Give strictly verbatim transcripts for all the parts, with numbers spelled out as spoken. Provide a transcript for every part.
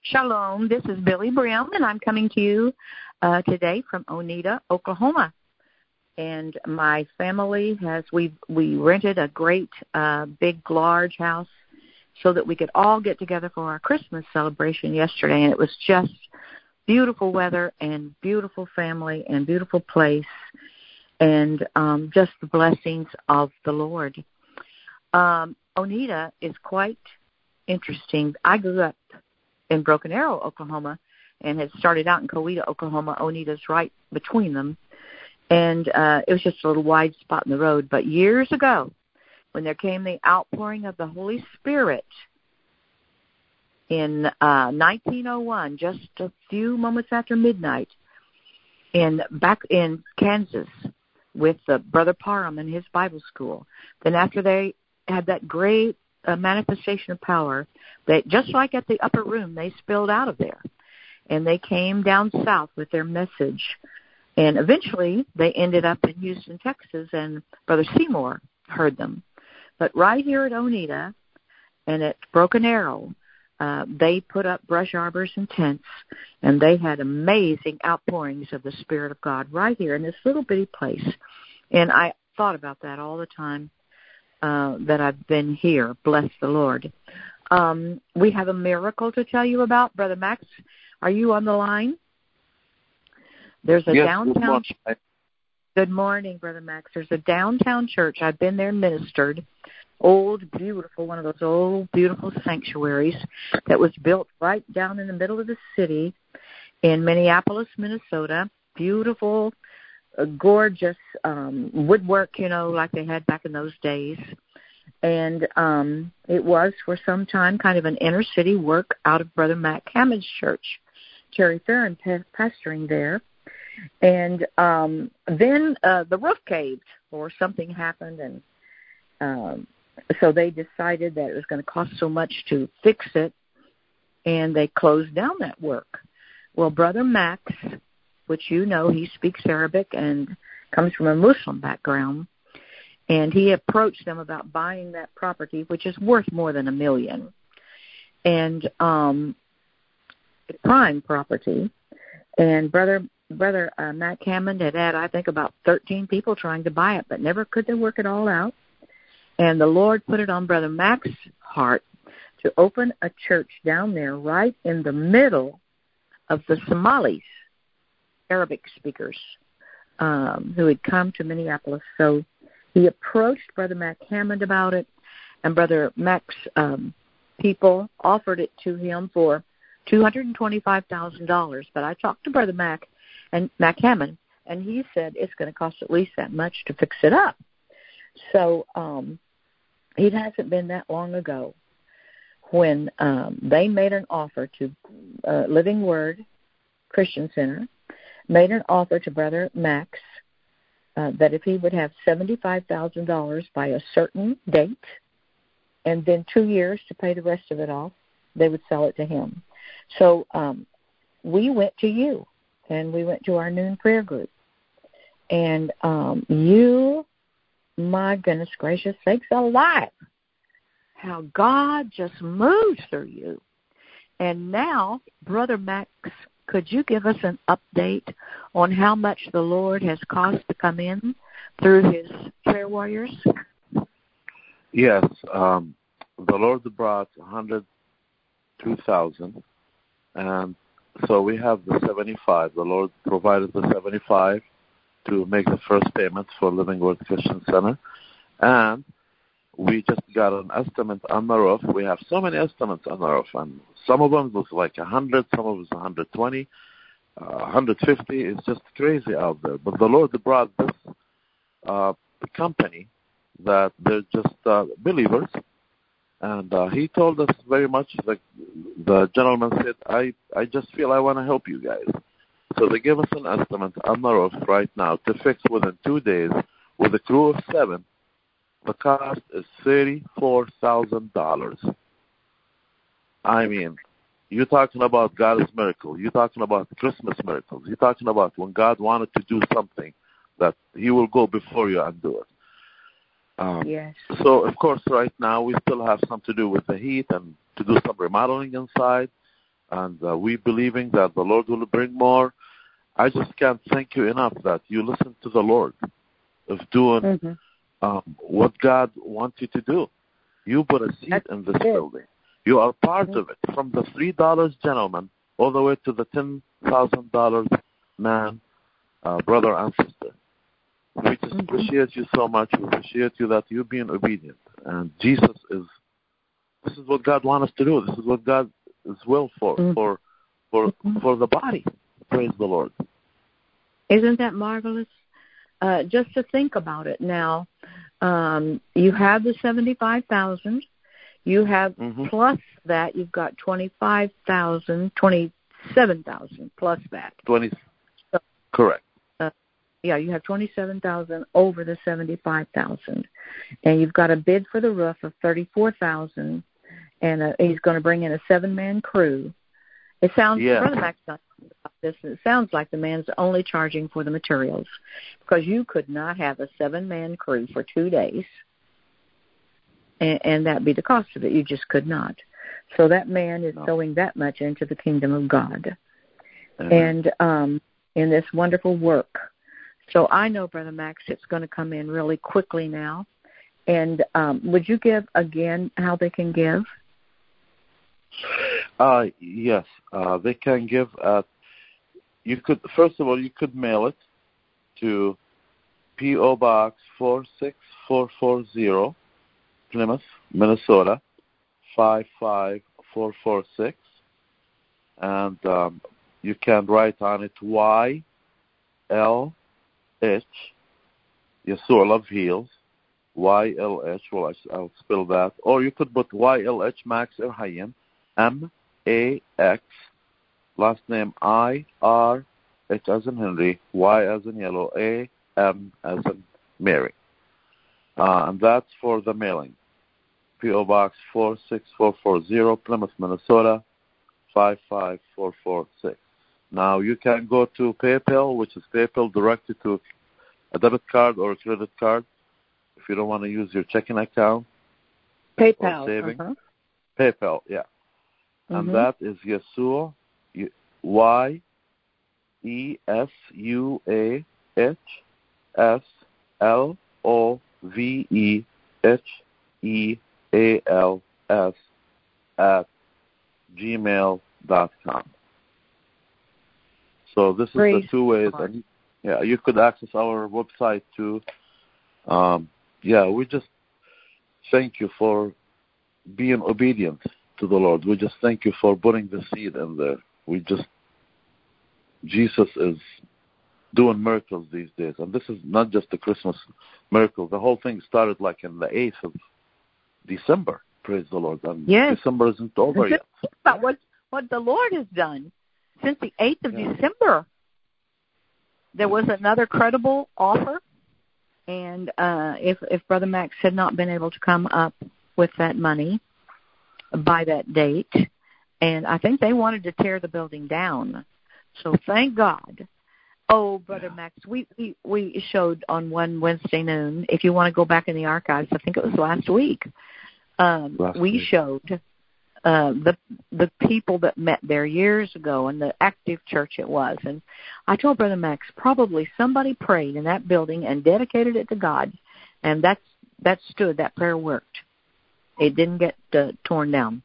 Shalom, this is Billy Brim, and I'm coming to you uh, today from Oneida, Oklahoma. And my family has, we we rented a great, uh, big, large house so that we could all get together for our Christmas celebration yesterday. And it was just beautiful weather and beautiful family and beautiful place and um, just the blessings of the Lord. Um, Oneida is quite interesting. I grew up in Broken Arrow, Oklahoma, and had started out in Coweta, Oklahoma. Oneida's right between them. And uh, it was just a little wide spot in the road. But years ago, when there came the outpouring of the Holy Spirit in uh, nineteen oh one, just a few moments after midnight, in back in Kansas with uh, Brother Parham and his Bible school, then after they had that great uh, manifestation of power, they, just like at the upper room, they spilled out of there. And they came down south with their message. And eventually they ended up in Houston, Texas, and Brother Seymour heard them. But right here at Oneida and at Broken Arrow, uh, they put up brush arbors and tents, and they had amazing outpourings of the Spirit of God right here in this little bitty place. And I thought about that all the time uh, that I've been here. Bless the Lord. Um, we have a miracle to tell you about. Brother Max, are you on the line? There's a yes, downtown. Good morning. Good morning, Brother Max. There's a downtown church. I've been there and ministered. Old, beautiful, one of those old, beautiful sanctuaries that was built right down in the middle of the city in Minneapolis, Minnesota. Beautiful, uh, gorgeous um, woodwork, you know, like they had back in those days. And um, it was for some time kind of an inner city work out of Brother Matt Hammond's church. Terry Farron pastoring there. And um, then uh, the roof caved or something happened, and um, so they decided that it was going to cost so much to fix it, and they closed down that work. Well, Brother Max, which you know, he speaks Arabic and comes from a Muslim background, and he approached them about buying that property, which is worth more than a million, and um, prime property. And Brother Brother uh, Matt Hammond had had, I think, about thirteen people trying to buy it, but never could they work it all out. And the Lord put it on Brother Mac's heart to open a church down there right in the middle of the Somalis, Arabic speakers, um, who had come to Minneapolis. So he approached Brother Mac Hammond about it, and Brother Mac's um, people offered it to him for two hundred twenty-five thousand dollars. But I talked to Brother Mac and Mac Hammond, and he said it's going to cost at least that much to fix it up. So um, it hasn't been that long ago when um, they made an offer to uh, Living Word Christian Center, made an offer to Brother Max uh, that if he would have seventy-five thousand dollars by a certain date and then two years to pay the rest of it off, they would sell it to him. So um, we went to you, and we went to our noon prayer group. And um, you, my goodness gracious sakes alive, how God just moves through you. And now, Brother Max, could you give us an update on how much the Lord has caused to come in through his prayer warriors? Yes. Um, the Lord brought one hundred two thousand, and so we have the seventy-five. The Lord provided the seventy-five to make the first payment for Living Word Christian Center. And we just got an estimate on the roof. We have so many estimates on the roof, and some of them look like one hundred, some of them one hundred twenty, uh, one hundred fifty. It's just crazy out there. But the Lord brought this uh, company that they're just uh, believers. And uh, he told us very much, like the gentleman said, I, I just feel I want to help you guys. So they give us an estimate on the roof right now to fix within two days with a crew of seven. The cost is thirty-four thousand dollars. I mean, you're talking about God's miracle. You're talking about Christmas miracles. You're talking about when God wanted to do something that he will go before you and do it. Um, yes. So, of course, right now we still have some to do with the heat and to do some remodeling inside. and uh, we believing that the Lord will bring more. I just can't thank you enough that you listen to the Lord of doing mm-hmm. um, what God wants you to do. You put a seed That's in this good. building. You are part mm-hmm. of it, from the three dollars gentleman all the way to the ten thousand dollars man, uh, brother and sister. We just mm-hmm. appreciate you so much. We appreciate you that you're being obedient. And Jesus is, this is what God wants us to do. This is what God is will for, mm-hmm. for, for, mm-hmm. for the body. Praise the Lord. Isn't that marvelous? Uh, just to think about it now, um, you have the seventy-five thousand. You have mm-hmm. plus that, you've got twenty-five thousand, twenty-seven thousand plus that. twenty. So, correct. Uh, yeah, you have twenty-seven thousand over the seventy-five thousand, and you've got a bid for the roof of thirty-four thousand, and uh, he's going to bring in a seven-man crew. It sounds, yeah. Brother Max talking about this, it sounds like the man's only charging for the materials, because you could not have a seven-man crew for two days, and, and that be the cost of it. You just could not. So that man is no. sowing that much into the kingdom of God, uh-huh. and um, in this wonderful work. So I know, Brother Max, it's going to come in really quickly now. And um, would you give again how they can give? Uh, yes, uh, they can give at, you could, first of all, you could mail it to P O. Box four six four four zero, Plymouth, Minnesota, five five four four six. And um, you can write on it Y L H, Yeshua Love Heals, Y L H, well, I, I'll spell that. Or you could put Y L H Max Erhayim, M A X, last name I R H as in Henry, Y as in yellow, A M as in Mary. Uh, and that's for the mailing. P O. Box four six four four zero, Plymouth, Minnesota, five five four four six. Now you can go to PayPal, which is PayPal directly to a debit card or a credit card if you don't want to use your checking account. PayPal. Or saving. Uh-huh. PayPal, yeah. And mm-hmm. that is Yeshua, Y E S U A H S L O V E H E A L S at gmail dot com. So this is Praise the two ways. And, yeah, you could access our website too. Um, yeah, we just thank you for being obedient to the Lord. We just thank you for putting the seed in there. We just, Jesus is doing miracles these days. And this is not just a Christmas miracle. The whole thing started like in the eighth of December. Praise the Lord. And yes. December isn't over yet. Think about what, what the Lord has done since the eighth of yeah. December. There was another credible offer. And uh, if, if Brother Max had not been able to come up with that money by that date, and I think they wanted to tear the building down. So thank God. Oh, Brother yeah. Max, we, we, we showed on one Wednesday noon, if you want to go back in the archives, I think it was last week, um, last we week. showed uh, the the people that met there years ago and the active church it was. And I told Brother Max, probably somebody prayed in that building and dedicated it to God, and that's that stood, that prayer worked. It didn't get uh, torn down.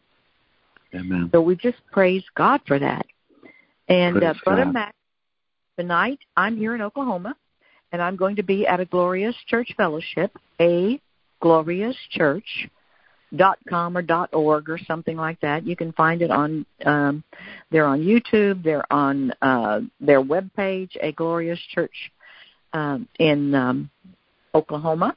Amen. So we just praise God for that. And uh, Brother God. Max, tonight I'm here in Oklahoma, and I'm going to be at a Glorious Church Fellowship, a glorious church dot com or dot org or something like that. You can find it on, um, they're on YouTube, they're on uh, their webpage, A Glorious Church um, in um, Oklahoma.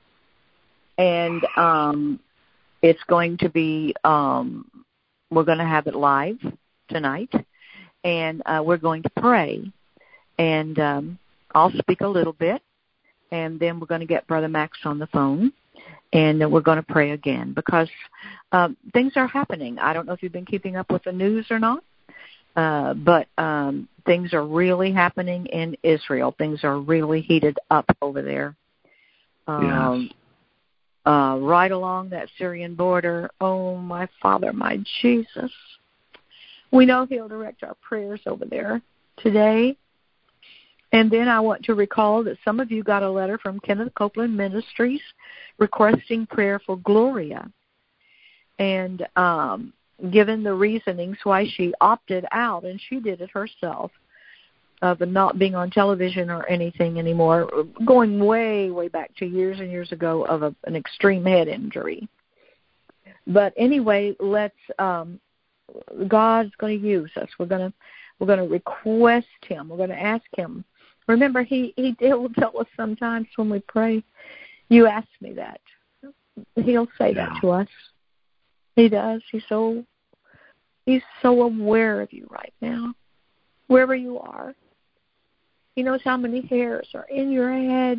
And um, it's going to be, um, we're going to have it live tonight, and uh, we're going to pray. And um, I'll speak a little bit, and then we're going to get Brother Max on the phone, and we're going to pray again because um, things are happening. I don't know if you've been keeping up with the news or not, uh, but um, things are really happening in Israel. Things are really heated up over there. Um, yes. Uh, right along that Syrian border. Oh, my Father, my Jesus. We know He'll direct our prayers over there today. And then I want to recall that some of you got a letter from Kenneth Copeland Ministries requesting prayer for Gloria. And um, given the reasonings why she opted out, and she did it herself, of not being on television or anything anymore, going way, way back to years and years ago of a, an extreme head injury. But anyway, let's, um, God's going to use us. We're going to, we're going to request Him. We're going to ask Him. Remember, he, he will tell us sometimes when we pray, you asked me that. He'll say yeah. that to us. He does. He's so, he's so aware of you right now, wherever you are. He knows how many hairs are in your head.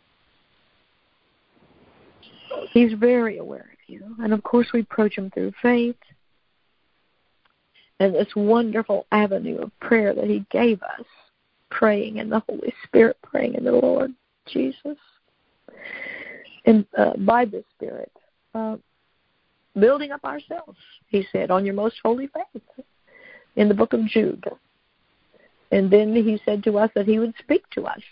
He's very aware of you. And, of course, we approach Him through faith and this wonderful avenue of prayer that He gave us. Praying in the Holy Spirit, praying in the Lord Jesus, and uh, by the Spirit, uh, building up ourselves, He said, on your most holy faith, in the book of Jude. And then He said to us that He would speak to us.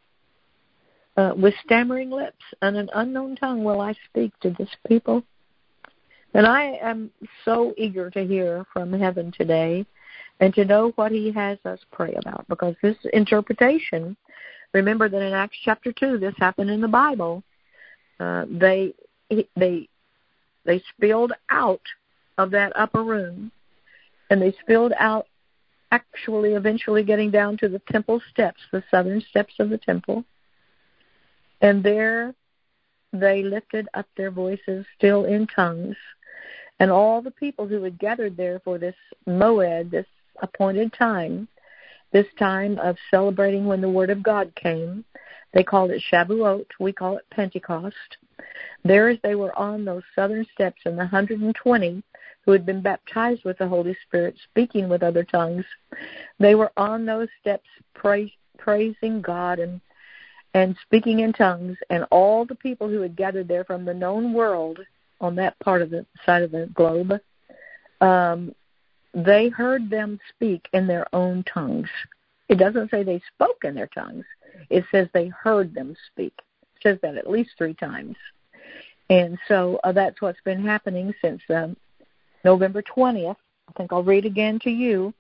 Uh, with stammering lips and an unknown tongue will I speak to this people. And I am so eager to hear from heaven today and to know what He has us pray about. Because this interpretation, remember that in Acts chapter two, this happened in the Bible. Uh, they they they spilled out of that upper room, and they spilled out, actually eventually getting down to the temple steps, the southern steps of the temple. And there they lifted up their voices still in tongues. And all the people who had gathered there for this moed, this appointed time, this time of celebrating when the Word of God came. They called it Shavuot. We call it Pentecost. There as they were on those southern steps, and the one hundred twenty who had been baptized with the Holy Spirit, speaking with other tongues, they were on those steps praise, praising God and and speaking in tongues. And all the people who had gathered there from the known world on that part of the side of the globe, um, they heard them speak in their own tongues. It doesn't say they spoke in their tongues. It says they heard them speak. It says that at least three times. And so uh, that's what's been happening since um, November twentieth. I think I'll read again to you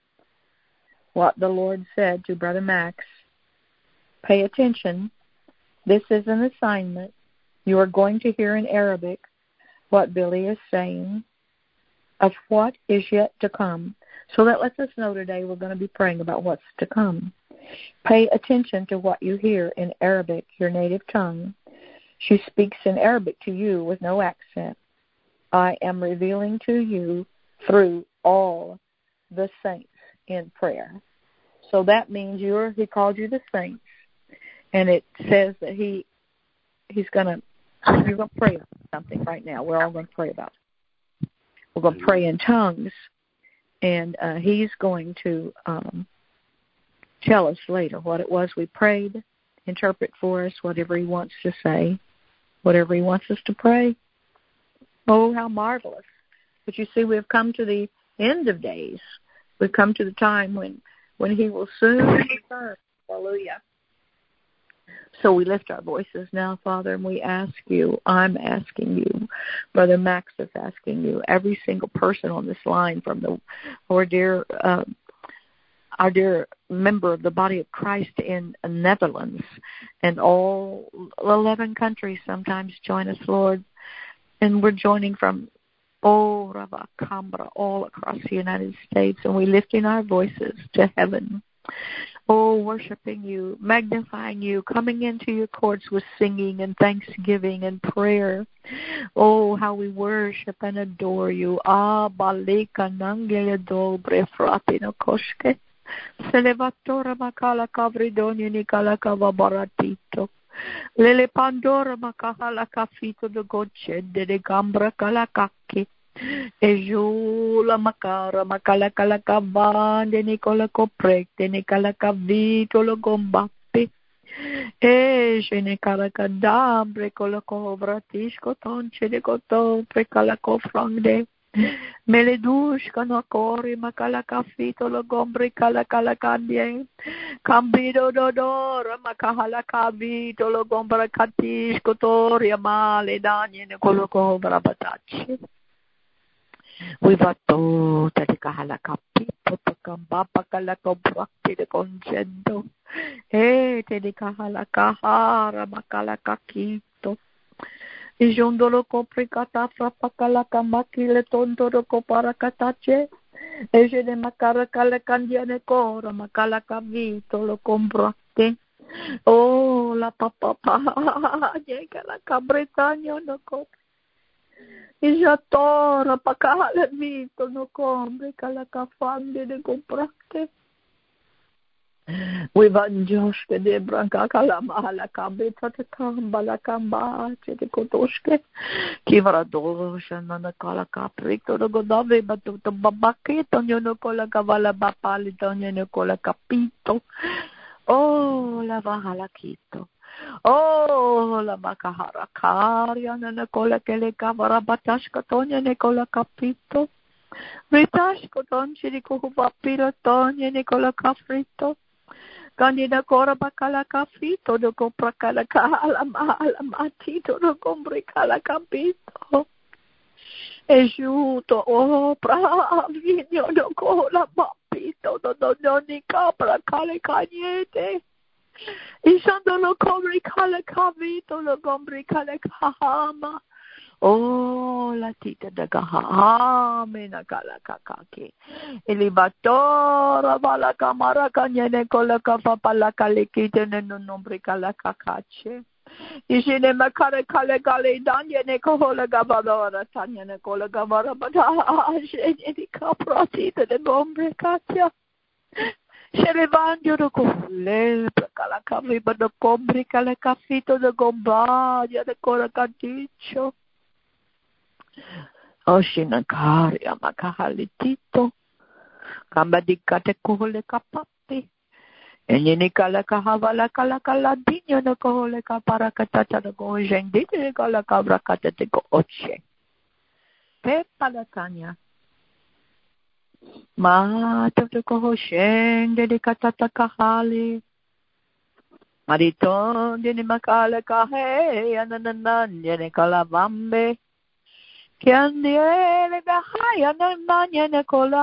what the Lord said to Brother Max. Pay attention. This is an assignment. You are going to hear in Arabic what Billy is saying of what is yet to come. So that lets us know today we're going to be praying about what's to come. Pay attention to what you hear in Arabic, your native tongue. She speaks in Arabic to you with no accent. I am revealing to you through all the saints in prayer. So that means you're, he called you the saints. And it says that he he's going to, you're going to pray about something right now. We're all going to pray about it. We're going to pray in tongues. And uh, he's going to um, tell us later what it was we prayed, interpret for us whatever he wants to say, whatever he wants us to pray. Oh, how marvelous. But you see, we've come to the end of days. We've come to the time when, when he will soon return. Hallelujah. So we lift our voices now, Father, and we ask you, I'm asking you, Brother Max is asking you, every single person on this line from the, our dear, uh, our dear member of the body of Christ in the Netherlands, and all eleven countries sometimes join us, Lord, and we're joining from oh, Rabakambra, all across the United States, and we're lifting our voices to heaven. Oh, worshiping you, magnifying you, coming into your courts with singing and thanksgiving and prayer. Oh, how we worship and adore you. Ah, balika nangele dobre fratino koshke. Selevatora makala kavridoni nikala kavabaratito. Lele pandora makahala kafito de goche de gambra kalakaki. Ejula makara makala kala kavan de Nicola Coprec de Nicola Cavito lo gombappe e je ne kala kadambre kola kovratisco tonche de goto precala cofrangde Meledushka no kori makalakafito lo gombre kalakalakandie. Cambido dodora makahalakavito lo gombra katish kotoria male danye ne koloko brabatachi. Vivato tadi kahalakapito pakambapa kalakobrakti de concento. Eh tadi kahalakahara makalakakito. Ijondolo compricata frapacala camakile tondoro copara catace, e je ne macara cala candiane cora, macala cavito lo comprate. Oh, la papà, llega la cabretagna no copre. Ijatora pacala vito no compre, cala cafande de comprate. We van Joshke de Branca Kalamala Kambita de Kambala Kamba, de Kotoshke, Kivara Doshan, Manakala Caprito, the Godave, but the Babakit on Yonokola Kavala Bapali, on Yonokola Capito. Oh, la Vahala Kito. Oh, la Bakahara Karian and Nicola Kele Kavara Batashka Tonya Nicola Capito. Ritashko Tonchi Kuba Pirotonya Nicola Cafrito. Candida cora bacala cafito, do compra cala cala mala matito, do compri cala capito. E giuto, oh, bravino, do cola papito, do do doni capra cale cagnete. E sono lo compri cala capito, lo compri cala cama. Oh, la tita da gahame na kala kakaki. Ilibatora bala kamara kanyene kola kapapala kalikite ne no nombre kala kakache. Ishine makare kale kale danye ne kola gabadora tanya ne kola gabara bata ashene di kaprati de nombre kacha. Sherevangio do kole kala kavi bado kombre kala kafito de gomba ya de kola kadicho. Oshinakari amakahalitito. Kambadikate kohole kapapi. Enyini kala kahavala kala kala dinyo na kohole kaparakatata na gojen dinyo kala kabrakata te ko oche. Pepa la kanya. Ma toto kohoshen dedikatata kahali. Mariton dini makala kahe anananan yene kala vambe. Kiandiele bahaya na manya na kola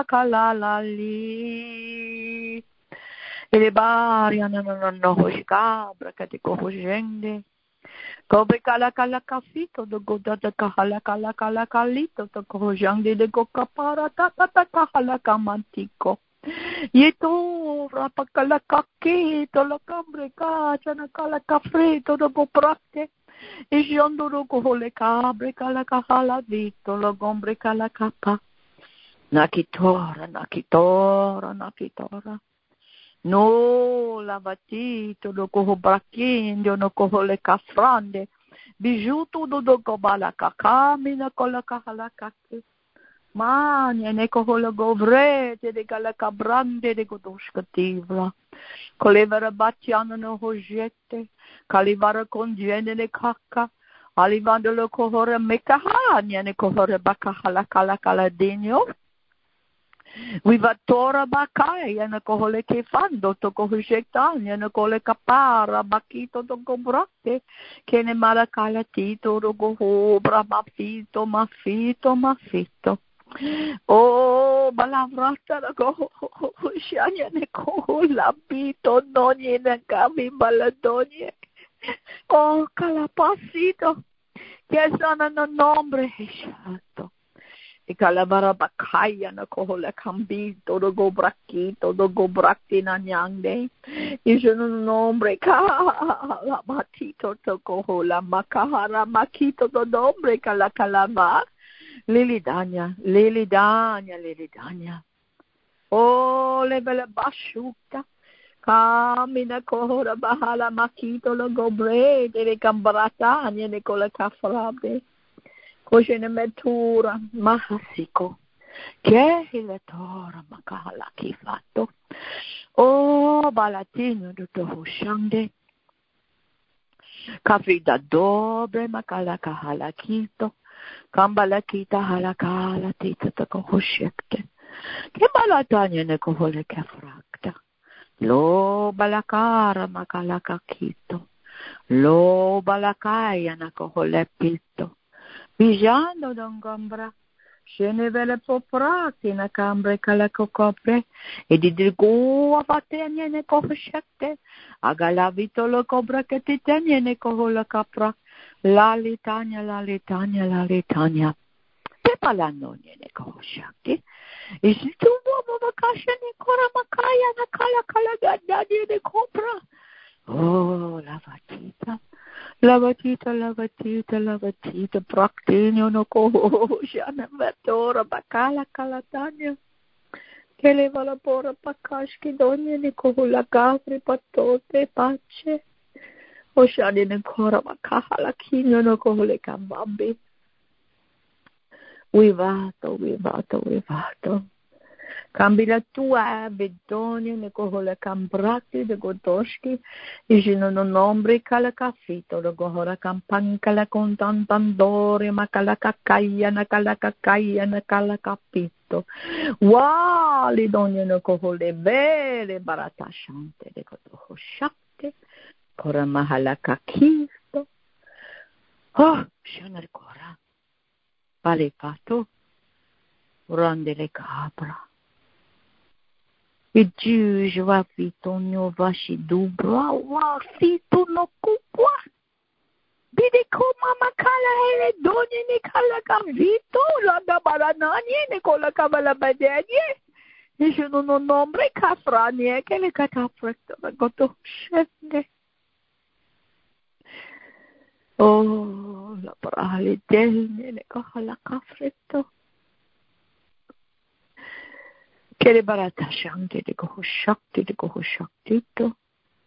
kalalali. Ele baria na no no hoshka brakati ko hojende. Kobe kala kala kafito do goda da kahala kala kala kalito to ko hojande de ko kapara ta ta ta kahala kamantiko. Yeto rapakala kaki to la kambre ka chana kala kafrito do go prakte. Ishondoro kohole kabre kala kahala vito lo gombre kala kapa. Nakitora, nakitora, nakitora. No lavatito do koho brakindio no kohole kafrande. Bijuto do do gobala kakami na kola kahala kake. Mania ne kohole govrete de kala kabrande de godoshkativla. Colevara bacciano no hojete, calivara congiene ne cacca, alivando lo cohore mecahania ne cohore bacahala cala caladino. Vivatora bacaya ne cohole che fando to cohogetania ne cole capara, bacchito to combrate, che ne malacala tito, rogo brabafito, mafito, mafito. Oh, balavrata la go, shanya ne ko labito donye ne kami baladonye. Oh, calapacito, que sana no nombre exacto. E calavara bacaya na ko la cambito, do go braquito, do go bracti na nyangde. E je no nombre cala matito to ko la macahara makito do nombre cala calava. Lili Danya, Lili Danya, Lili Danya. Oh, le belle basciuta. Camina kohora bahala makito lo gobre, dele cambaratania ne cola cafrabe. Cosene metura, mahasiko. Che il tora makala chi fatto. Oh, balatino do toho shangde. Kafida dobre makala kahala kito. Kambala kita halakala tita takohoshekte. Kebalatanya ne kohole kafrakta. Lo balakara makalaka kito. Lo balakaya na kohole pito. Bijando dongambra. Scene vele poprati na cambre calako copre e di dirgo a batenia ne cohoscette agala vitolo cobra che ti tenie ne cohola capra la litania la litania la litania pepa la nonie ne cohoscette e si tu uomo vacascia ne cora macaya na cala cala gaddadi ne copra oh la vatita Lavatita, lavatita, lavatita, praktinio no kohosha, navatora, bakala kalatanya. Keleva la pora pakashki donya ni kohula gavri patote pace. Oshani ne kora makahala kinyo no kohule kambambi. Vivato, vivato, vivato. Cambia tua bedonia ne cohola cambrati de godoshki e gino no nombre cala cafito lo gohora campanca la contan pandore ma cala caccaia na cala caccaia na cala capito wali donia no cohole bere barata shante de godoho shakte cora mahala cakisto oh shanar cora vale fatto rande le capra. E Dieu va fito no vashi dubra wa fito no kukwa. Bide koma makala hele donye ni kala ka vito la da barananye ni kola ka bala badenye. E je non ho nombre ka franie che le kata frekto da goto shende. Oh, la parale delne ne kahala ka frekto. Kele barata shante de koho shakti de koho shaktito.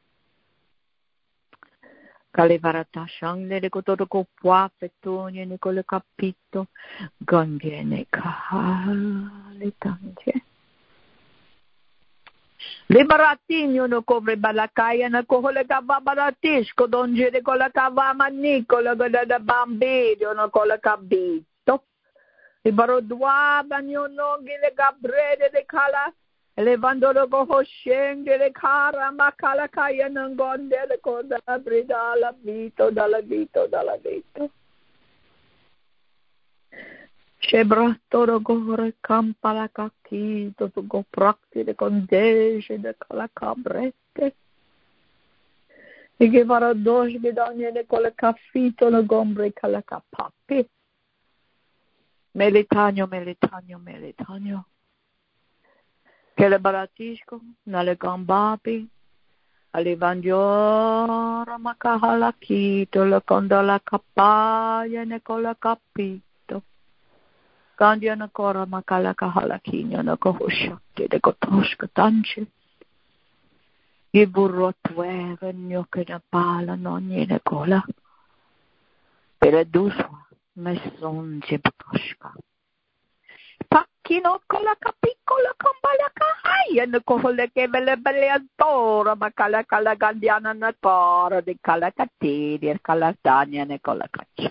Kale barata shante de koto ko pua fetonye ne kole capito. Gandye ne kahale tanje. Le baratinyo no kovre balakaya na kohole kava baratish kodonje de kola kava manikola gada da bambidio no kola kabito. I barodwa banyo no gile gabrede de kala levandolo go hoshenge de kara makala kaya nangonde le koda brida la vito dalla vito dalla vito Shebrato go re campala kakito to go prakti de condeje de kala cabrete e che varodosh bidonye de kola kafito no gombre kala kapapi Melitanio, Melitanio, Melitanio. Che le baratisco, nelle gambapi, alivandiora macahala chito, le condola capaia, ne cola capito. Candia na cora macala cahala chino, ne cohosciate, de cotosca tanci. I burro tueve, gnocche na pala, non ne cola. Per le dusua. Mesonje bkoshka. Pakino kola kapikola kambala kahaya na kohole kevele beleantora makala kala gandiana na tora de kala katiri kala tanya ne kola kache.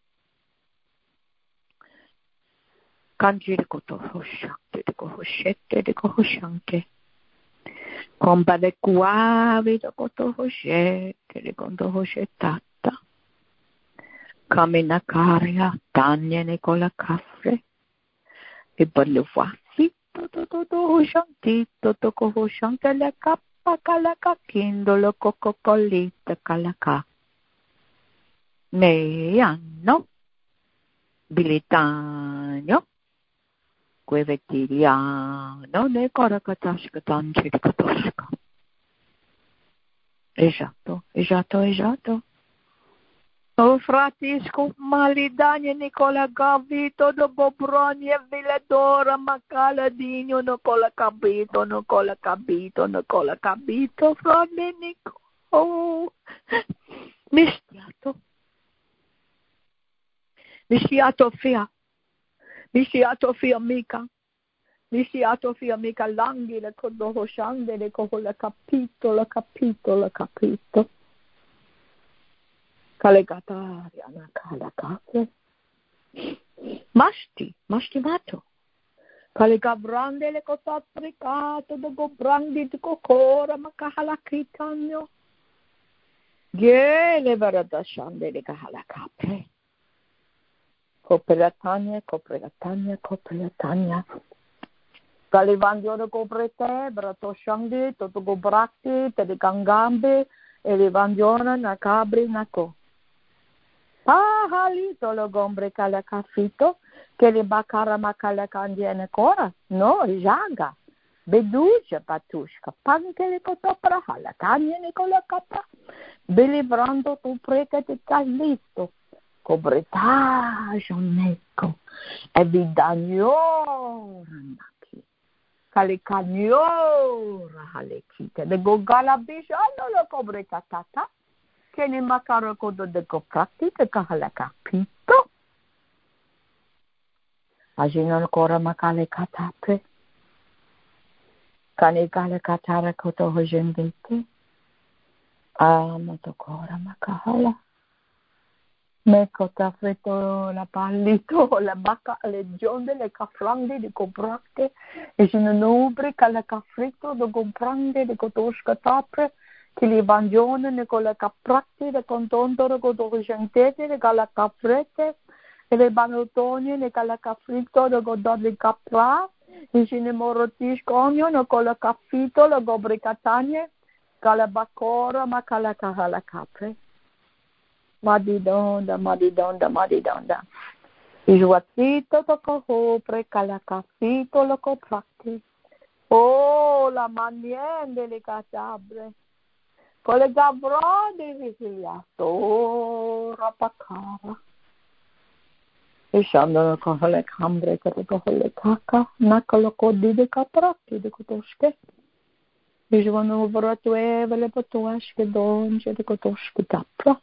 Kanji de koto hoshakte de kohoshete de kohoshanke. Komba de kuavi de koto hoshete de koto hoshetata. Kamina karia, tanya Nicola Caffre, e per le fassi, toto toto shantito, toko hoshante la cappa calaca kindolo coco collita calaca. Ne hanno, bilitano, quevetiriano, ne coracatashka tanci di catoshka. Esatto, esatto, esatto. O fratisco malidanie Nicola Gavito do Bobronie Villadora Macala Digno no cola capito no cola capito no cola capito frate Nico oh mischiato mischiato fia mischiato fia mica mischiato fia mica langhi le codo shande le cola capito la capito la capito Kalegataria na kala kafe. Masti, masti mato. Kalika brande le kotaprikato do go brandi to kokora makahalakitanyo. Gele barada shande le kahalakape. Koperatanya, koperatanya, koperatanya. Kalivandio do koprete, brato shandi, toto go brakti, te de gangambe, e levandiona na cabri nako. Pahalito lo gombre kalakafito. Che le bacara macala candiene cora, no, jaga, beduja patushka, panche le cotopra, la cagne con la capa, belivrando tu preca di callito, cobretaggio necco, e vidagnora naki, calicagnora halekite, de gogala bisciano lo cobretata, che ne macaro codo de coprati, de cahala capito. Ajino kora makale katape. Kani kale katara koto hojendete. Amato kora makahala. Me kota frito la palito, la bacca, le gionde, le cafrande, le cobracte. E jino nubre kala cafrito, do comprande, de kotoshka tapre. Che li bangione, ne kola capracte, de contondoro, koto hojendete, de kala cafrete. E le banotoni, le calacafrito, le gododli capra, e ce ne morotish conio, no cola caffito, le gobricatanie, calabacora, ma calacahala capre. Madidonda, madidonda, madidonda. E juatito, toco hopre, calacafito, lo copracti. Oh, la maniende, le catabre. Con le gabrode, vigiliato, oh, rapacara. E shandono kohole kambre kete kohole kaka nakolo kodi de kapraki de kotoshke. E jwano vratu evele potuashke donje de kotoshke tapra.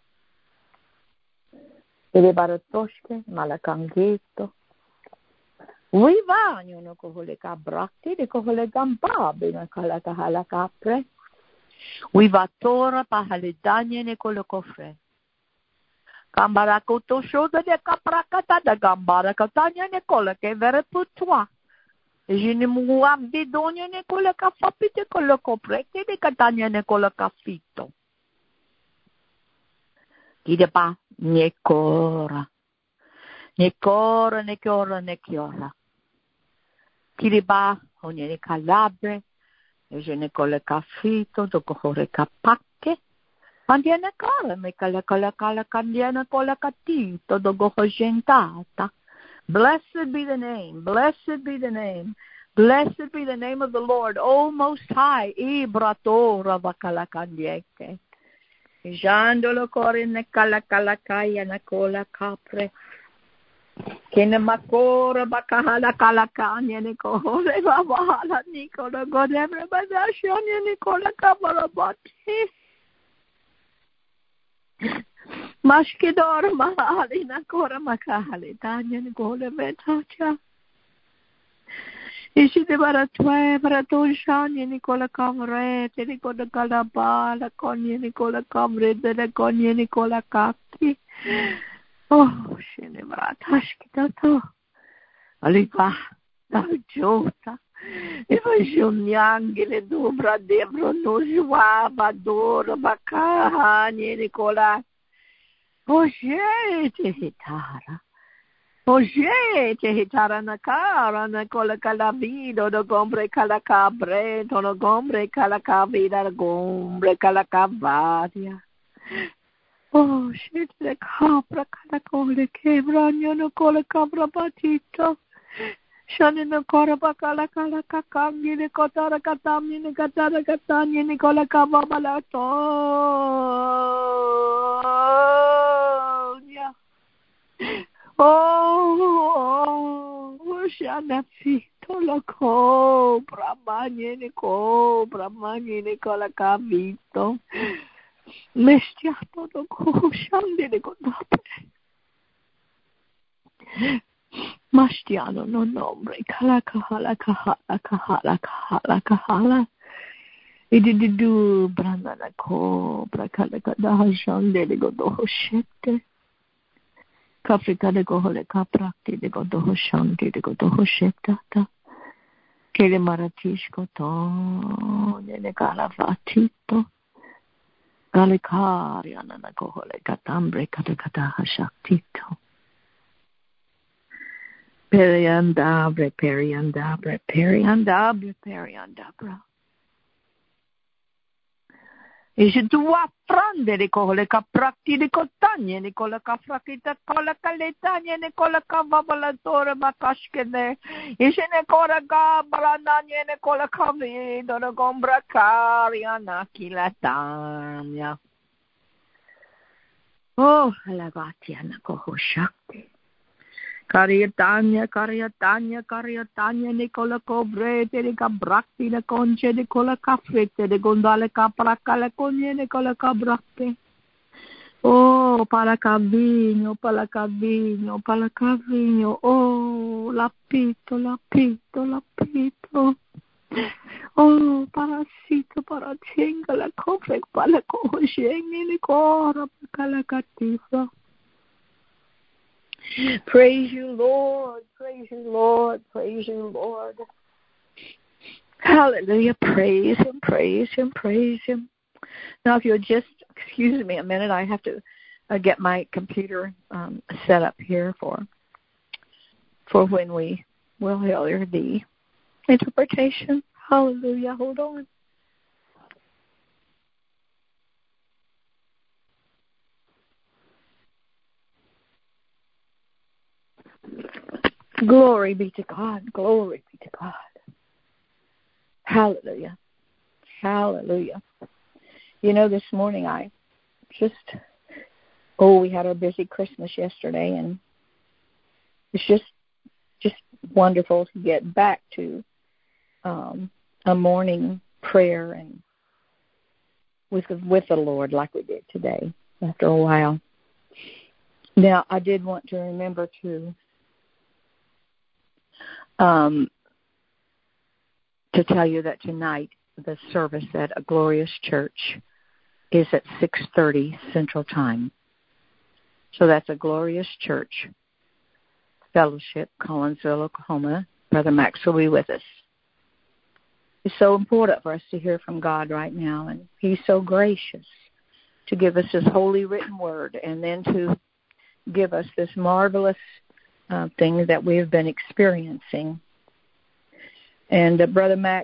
E le baratoshke malakangito. Ui vanyo no kohole kabraki de kohole gambabe na kalaka halakapre. Ui vatora pahalidanye ne kolo kofre. Gambara koto shoda de kaprakata da gambara katanya ne kola ke vere putwa. Jini muam de donya ne kola ka fapite kola koprete de katanya ne kola ka fito. Gide pa ne kora. Ne kora ne kora ne kiora. Gide ba onye ne calabre. Jini kola ka fito do kohore ka pakke. Andiana cara, me cala cala cala candiana cola catito, dogo hojentata. Blessed be the name, blessed be the name, blessed be the name of the Lord, O Most High, Ibratora vacala candieke. Jandolo core ne cala cala caia na cola capre. Che ne macora bacahala cala cania ne cohole vavala nicola godemre badashania nicola cabarabati. Mashkidor mahali na kora makahali tanya ni gole metacha. Ishi de baratwe baraton shani ni kola kamre te ni kola kalaba la konye ni kola kamre de la konye ni kola kaki. Oh shene baratash kitato. Alipa da jota. Eva juniangele dobra debro no juava doro bacahani Nicola. Oje te hitara. Oje te hitara na cara na cola calavido do gombre calacabre tono gombre calacavida gombre calacavadia. Oh shit le capra calacole quebranyo no cola cabra batito. Shani no kora bakala kala kakangi ni kotara katami ni katara katani ni kola kaba malato. Oh, oh, shana fito lo ko bramanye ni ko bramanye ni kola kabito. Mestiato lo ko shandi ni kotape. Mastiano no nombre, kala kahala kahala kahala kahala kahala. Ididu brandana ko brakala kada hashande le godo hoshete. Kafrika de gohole kaprakti de go doho shanti de go doho shetata. Kele maratish koto ne galavatito. Galikari anana gohole katambre kata kata hashaktito. Periandabre, periandabre, periandabre, periandabra. E se tu affrande di cole capratti di cottagne, di cola caffracita, cola caletagne, di cola cavavalatore, ma cascene, e se ne cora gabrananye, ne cola cavido, ne gombra cariana, chilatania. Oh, la gatiana coho shakti. Cariatania, cariatania, cariatania, Nicola Cobrete, de Cabrakti, de Conce, de Cola Cafrete, de Gondale Capraca, la Cogne, Nicola Cabracte. Oh, Palacavino, Palacavino, Palacavino, oh, lapito, lapito, lapito. Oh, parasito, parachenga, la cofre, palacojengi, Nicora, Calacatifa. Praise you, Lord. Praise you, Lord. Praise you, Lord. Hallelujah. Praise him, praise him, praise him. Now, if you'll just excuse me a minute, I have to uh, get my computer um, set up here for for when we will hear the interpretation. Hallelujah. Hold on. Glory be to God. Glory be to God. Hallelujah. Hallelujah. You know, this morning I just, oh, we had our busy Christmas yesterday, and it's just just wonderful to get back to um, a morning prayer and with with the Lord like we did today after a while. Now, I did want to remember to um, to tell you that tonight the service at A Glorious Church is at six thirty Central Time. So that's A Glorious Church Fellowship, Collinsville, Oklahoma. Brother Max will be with us. It's so important for us to hear from God right now, and he's so gracious to give us his holy written word and then to give us this marvelous uh, thing that we have been experiencing. And uh, Brother Max,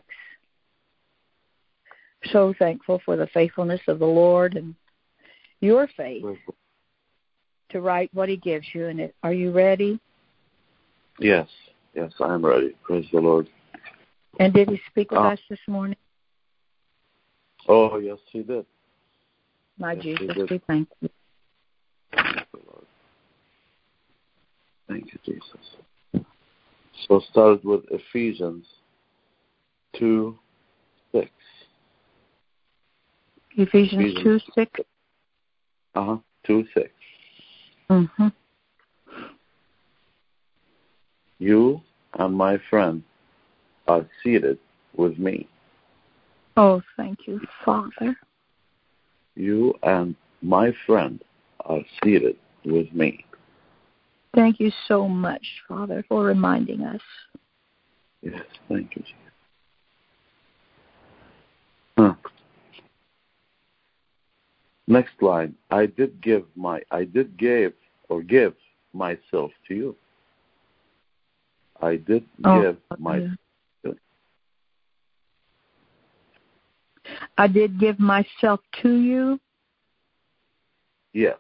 so thankful for the faithfulness of the Lord and your faith to write what he gives you. And it, are you ready? Yes, yes, I am ready. Praise the Lord. And did he speak with uh, us this morning? Oh, yes, he did. My yes, Jesus, we thank you. Thank you, Lord. Thank you, Jesus. So start with Ephesians two six. Ephesians, Ephesians two six. Uh-huh, two six. Mm-hmm. You and my friend are seated with me. Oh, thank you, Father. You and my friend are seated with me. Thank you so much, Father, for reminding us. Yes, thank you, Jesus. Huh. Next line. I did give my I did give or give myself to you. I did oh, give myself. I did give myself to you. Yes.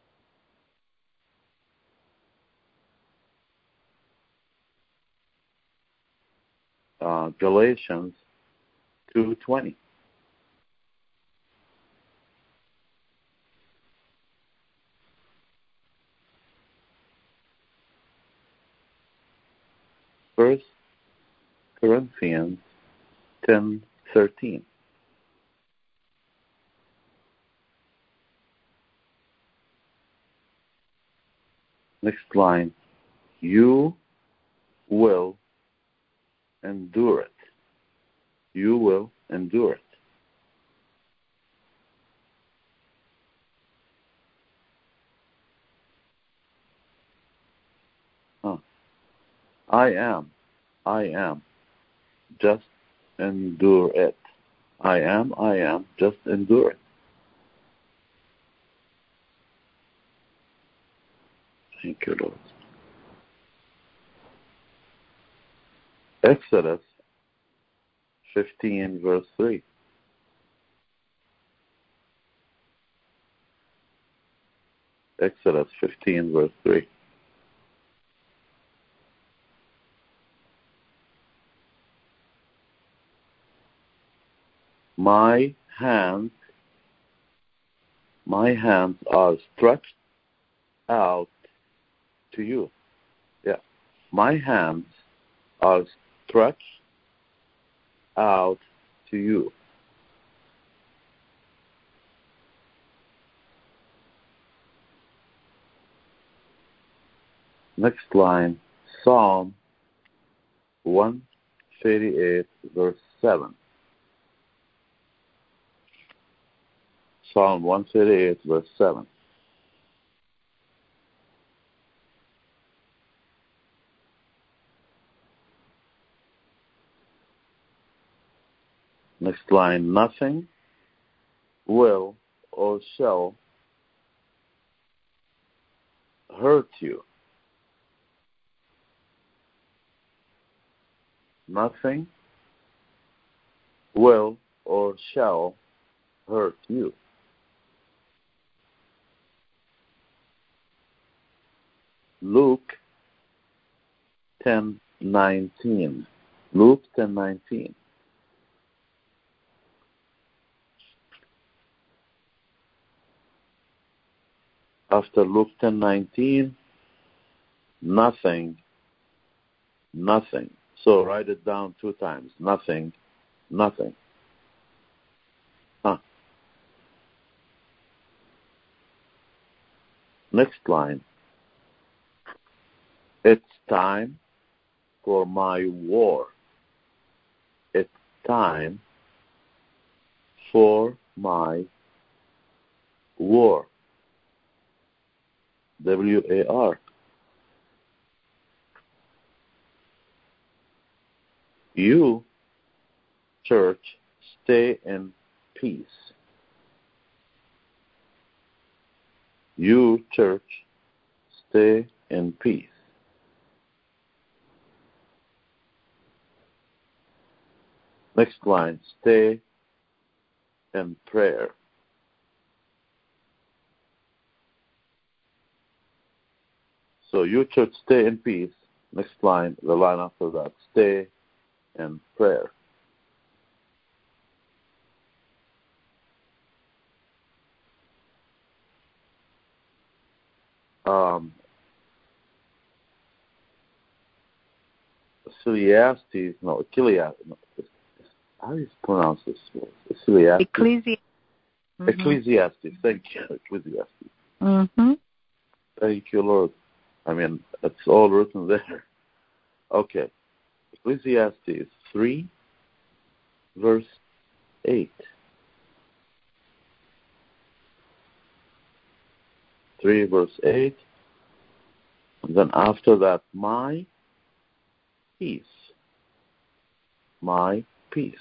Uh, Galatians two twenty. First Corinthians ten thirteen. Next line. You will endure it. You will endure it. I am, I am, just endure it. I am, I am, just endure it. Thank you, Lord. Exodus fifteen, verse three. Exodus fifteen, verse three. My hands, my hands are stretched out to you. Yeah. My hands are stretched out to you. Next line, Psalm one thirty-eight, verse seven. Psalm one thirty-eight, verse seven. Next line, nothing will or shall hurt you. Nothing will or shall hurt you. Luke ten nineteen. Luke ten nineteen. After Luke ten nineteen, nothing, nothing. So write it down two times. Nothing, nothing. Huh. Next line. It's time for my war. It's time for my war. W A R. You, church, stay in peace. You, church, stay in peace. Next line, stay in prayer. So you should stay in peace. Next line, the line after that, stay in prayer. Um, Ecclesiastes, no, Ecclesiastes, no, how do you pronounce this word? Ecclesiastes? Ecclesi- mm-hmm. Ecclesiastes, thank you, Ecclesiastes. Mm-hmm. Thank you, Lord. I mean, it's all written there. Okay. Ecclesiastes three, verse eight. three, verse eight. And then after that, my peace. My peace.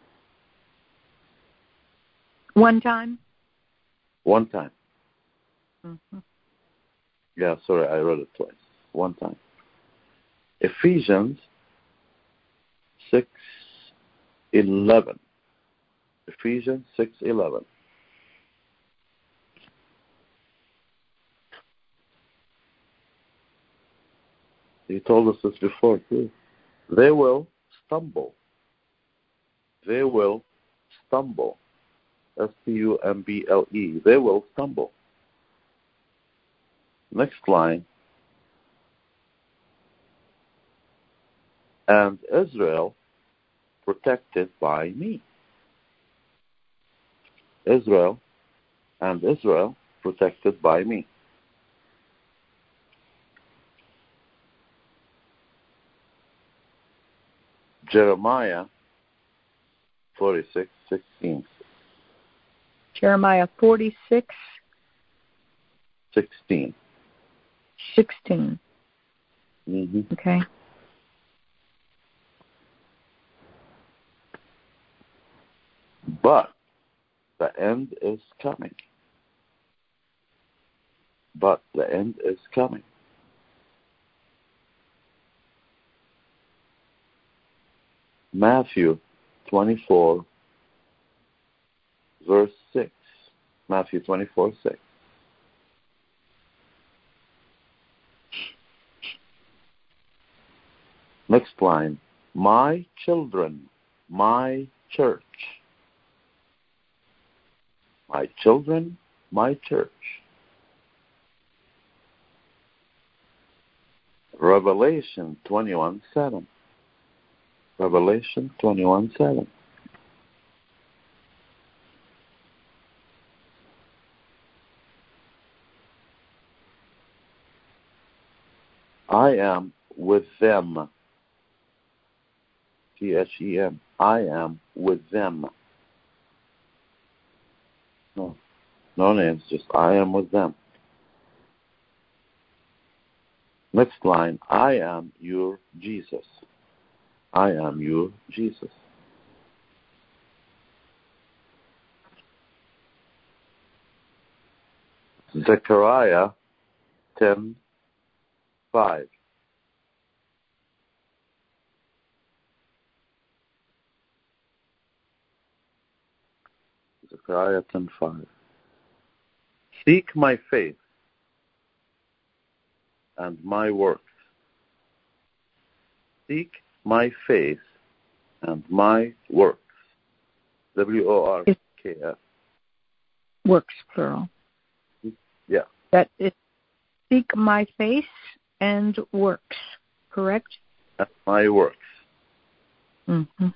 One time? One time. Mm-hmm. Yeah, sorry, I read it twice. One time. Ephesians six eleven. Ephesians six eleven. He told us this before too. They will stumble. They will stumble. S T U M B L E. They will stumble. Next line. And Israel protected by me. Israel and Israel protected by me. Jeremiah forty-six sixteen. Jeremiah forty-six sixteen. sixteen. Mm-hmm. Okay. But the end is coming. But the end is coming. Matthew twenty-four, verse six. Matthew twenty-four, six. Next line. My children, my church. My children, my church. Revelation twenty-one, seven. Revelation twenty-one, seven. I am with them. T H E M. I am with them. No, no names, just I am with them. Next line, I am your Jesus. I am your Jesus. Zechariah ten, five. Zechariah ten, five. Seek my faith and my works. Seek my faith and my works. W O R K S. Works, plural. Yeah. That is, seek my face and works, correct? And my works. Mm-hmm.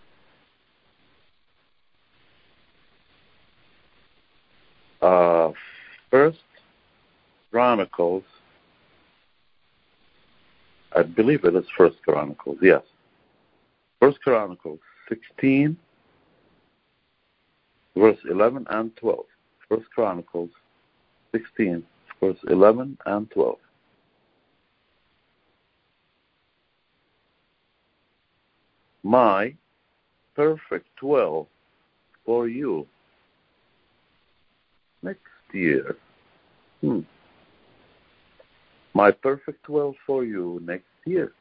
Uh, First Chronicles, I believe it is First Chronicles, yes. First Chronicles sixteen, verse eleven and twelve. First Chronicles sixteen, verse eleven and twelve. My perfect will for you next year. Hmm. My perfect will for you next year.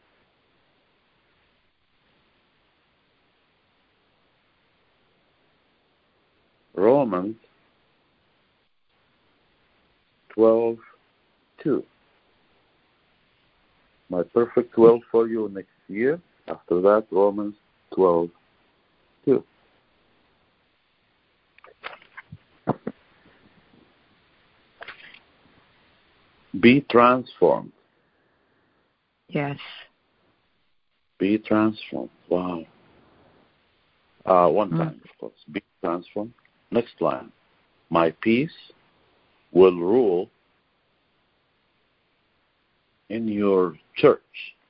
Romans twelve, two. My perfect will for you next year. After that, Romans twelve, two. Be transformed. Yes. Be transformed. Wow. Uh, one Mm. time, of course. Be transformed. Next line. My peace will rule in your church.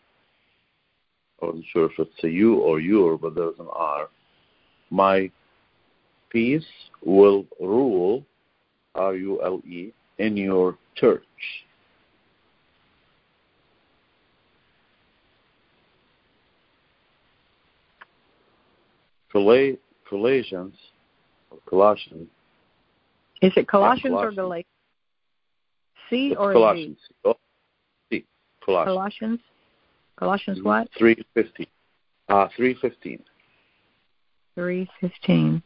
I wasn't sure if it's a you or your, but there's an R. My peace will rule, R U L E, in your church. Colossians, or Colossians. Is it Colossians, Colossians. or Galatians? C It's or Colossians. Z? Oh, C. Colossians. Colossians. Colossians what? Three fifteen. Ah, uh, three fifteen. Three fifteen.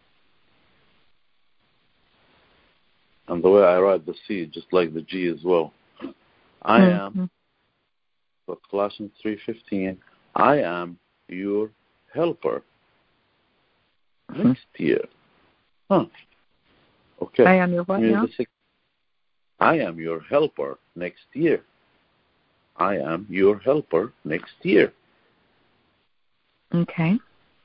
And the way I write the C, just like the G as well. I mm-hmm. am. So Colossians three fifteen. I am your helper. Mm-hmm. Next year. Huh. Okay. I am your what now? I am your helper next year. I am your helper next year. Okay.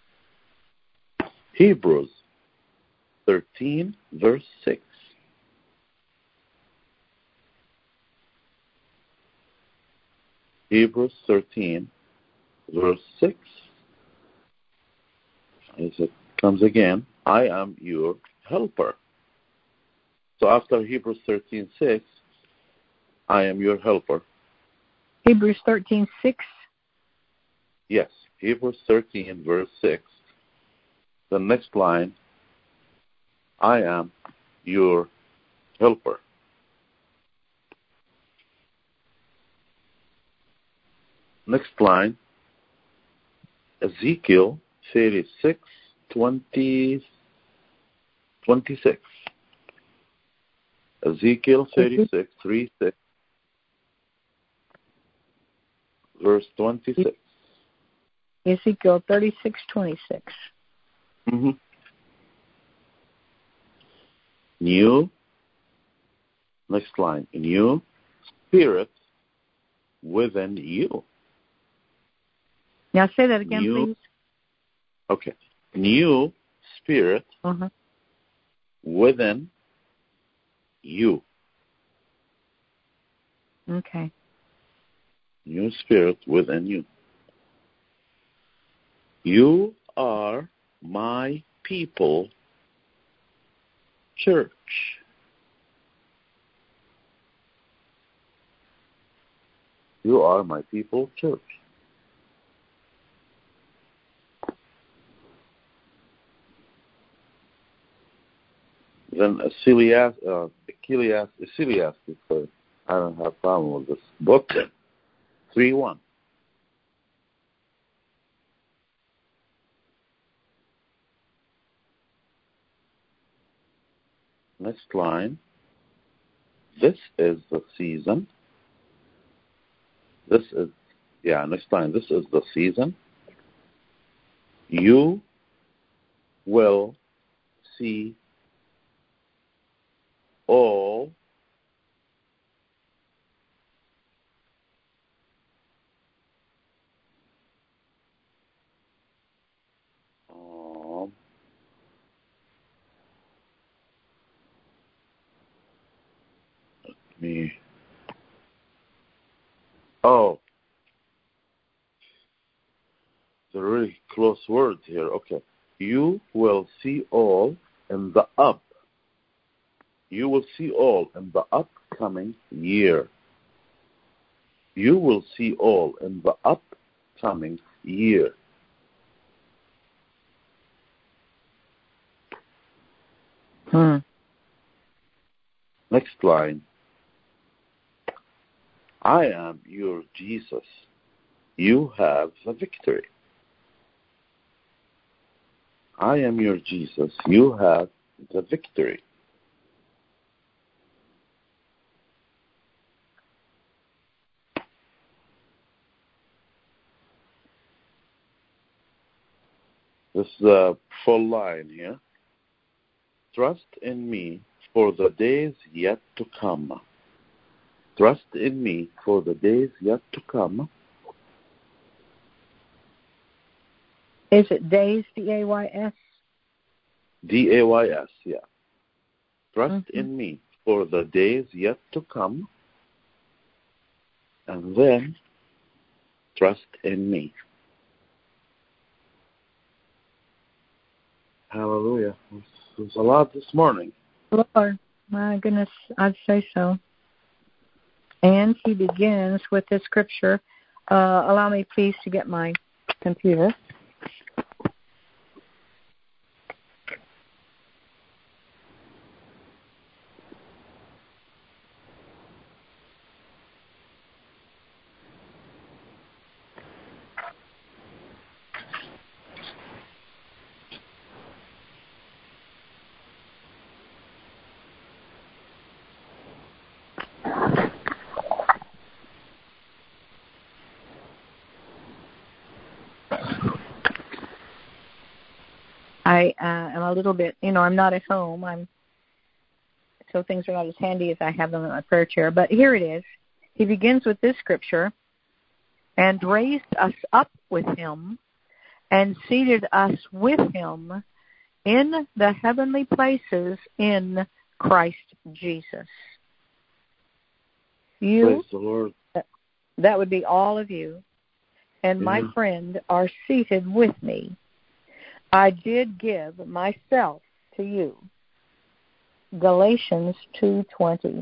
Hebrews thirteen, verse six. Hebrews thirteen, verse six. As it comes again, I am your helper. So after Hebrews thirteen, six, I am your helper. Hebrews thirteen, six? Yes, Hebrews thirteen, verse six. The next line, I am your helper. Next line, Ezekiel thirty-six, twenty, twenty-six. Ezekiel thirty-six, three, six, verse twenty-six. Ezekiel thirty-six, twenty-six. Mm-hmm. New, next line, new spirit within you. Now say that again, new, please. Okay. New spirit Uh-huh. within you. Okay. New spirit within you. You are my people, church. You are my people, church. Then Ecclesiastes, uh, Ecclesiastes, uh, I don't have a problem with this book. three one. Next line. This is the season. This is, yeah, next line. This is the season. You will see all um, let me oh the really close words here. Okay. You will see all in the up. You will see all in the upcoming year. You will see all in the upcoming year. Hmm. Next line. I am your Jesus. You have the victory. I am your Jesus. You have the victory. This is a full line here. Trust in me for the days yet to come. Trust in me for the days yet to come. Is it days, D A Y S? D A Y S, yeah. Trust Mm-hmm. in me for the days yet to come. And then, trust in me. Hallelujah. There's a lot this morning. Lord, my goodness, I'd say so. And he begins with this scripture. Uh, allow me, please, to get my computer. I uh, am a little bit, you know, I'm not at home. I'm so things are not as handy as I have them in my prayer chair. But here it is. He begins with this scripture, and raised us up with him and seated us with him in the heavenly places in Christ Jesus. You, Praise the Lord. that would be all of you, and my Yeah. friend are seated with me. I did give myself to you. Galatians two twenty.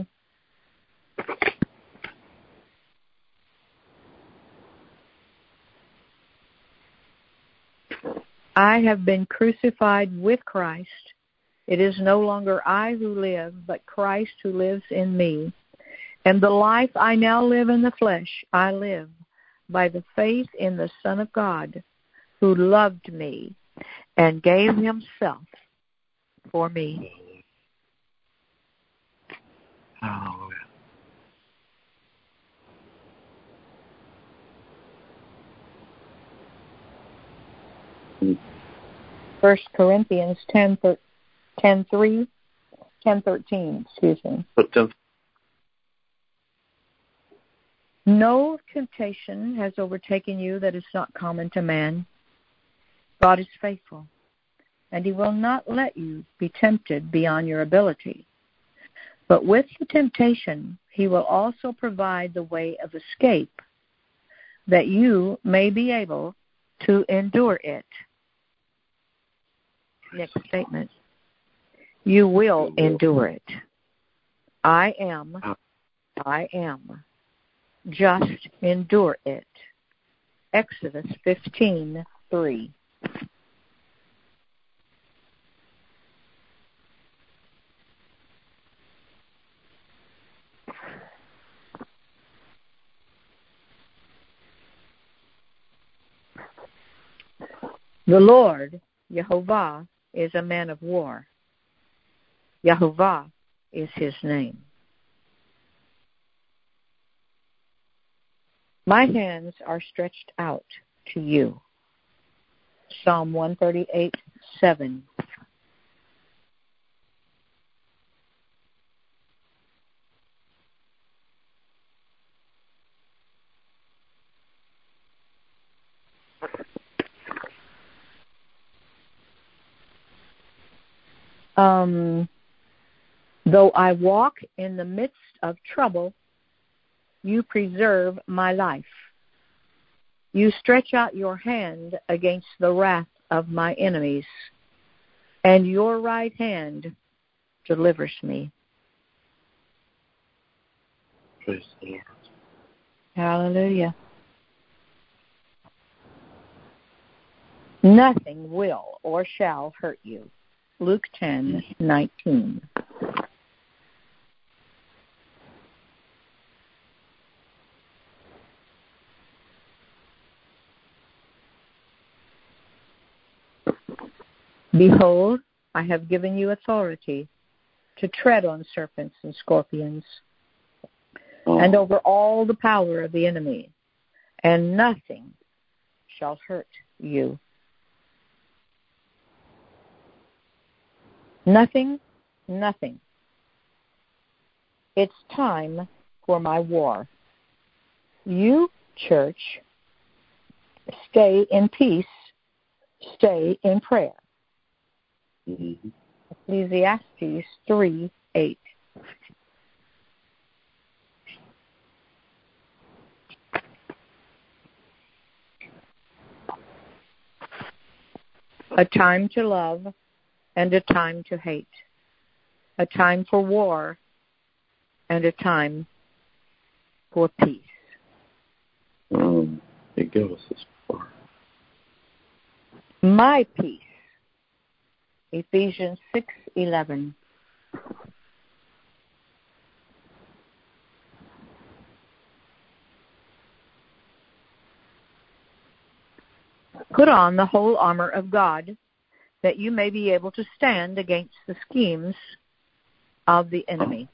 I have been crucified with Christ. It is no longer I who live, but Christ who lives in me. And the life I now live in the flesh, I live by the faith in the Son of God, who loved me and gave himself for me. Hallelujah. First Corinthians ten, ten three, ten thirteen, excuse me. No temptation has overtaken you that is not common to man. God is faithful, and he will not let you be tempted beyond your ability. But with the temptation, he will also provide the way of escape, that you may be able to endure it. Next statement. You will endure it. I am, I am. Just endure it. Exodus fifteen three. The Lord, Yehovah, is a man of war. Yehovah is his name. My hands are stretched out to you. Psalm one thirty-eight seven. Um, though I walk in the midst of trouble, you preserve my life. You stretch out your hand against the wrath of my enemies, and your right hand delivers me. Praise the Lord. Hallelujah. Nothing will or shall hurt you. Luke ten nineteen. Behold, I have given you authority to tread on serpents and scorpions, oh. and over all the power of the enemy, and nothing shall hurt you. Nothing, nothing. It's time for my war. You, church, stay in peace, stay in prayer. Mm-hmm. Ecclesiastes three eight. A time to love and a time to hate. A time for war and a time for peace. Um, he gave us this before. My peace. Ephesians six eleven. Put on the whole armor of God, that you may be able to stand against the schemes of the enemy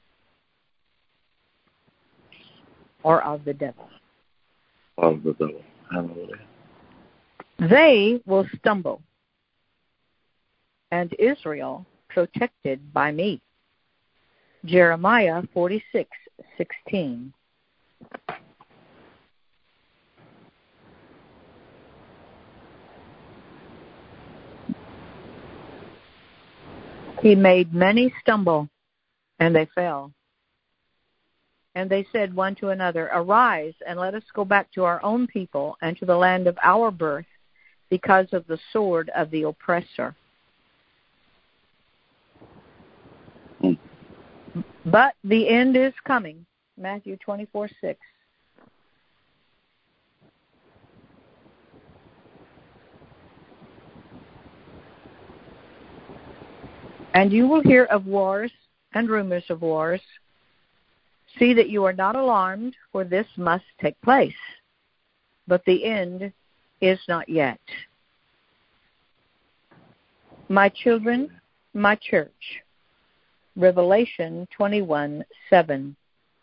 or of the devil. Of the devil. Hallelujah. They will stumble, and Israel protected by me. Jeremiah forty-six sixteen. He made many stumble, and they fell. And they said one to another, Arise, and let us go back to our own people and to the land of our birth, because of the sword of the oppressor. Mm. But the end is coming. Matthew twenty-four six. And you will hear of wars and rumors of wars. See that you are not alarmed, for this must take place. But the end is not yet. My children, my church. Revelation twenty-one seven.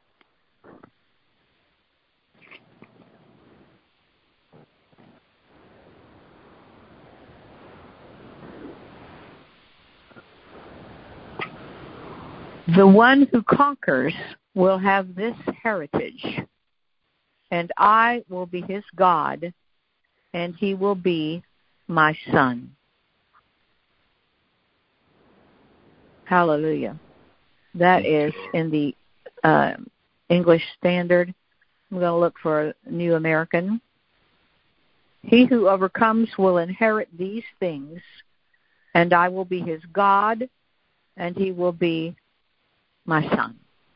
The one who conquers will have this heritage, and I will be his God, and he will be my son. Hallelujah. That is in the uh, English Standard. I'm going to look for a New American. He who overcomes will inherit these things, and I will be his God, and he will be my son.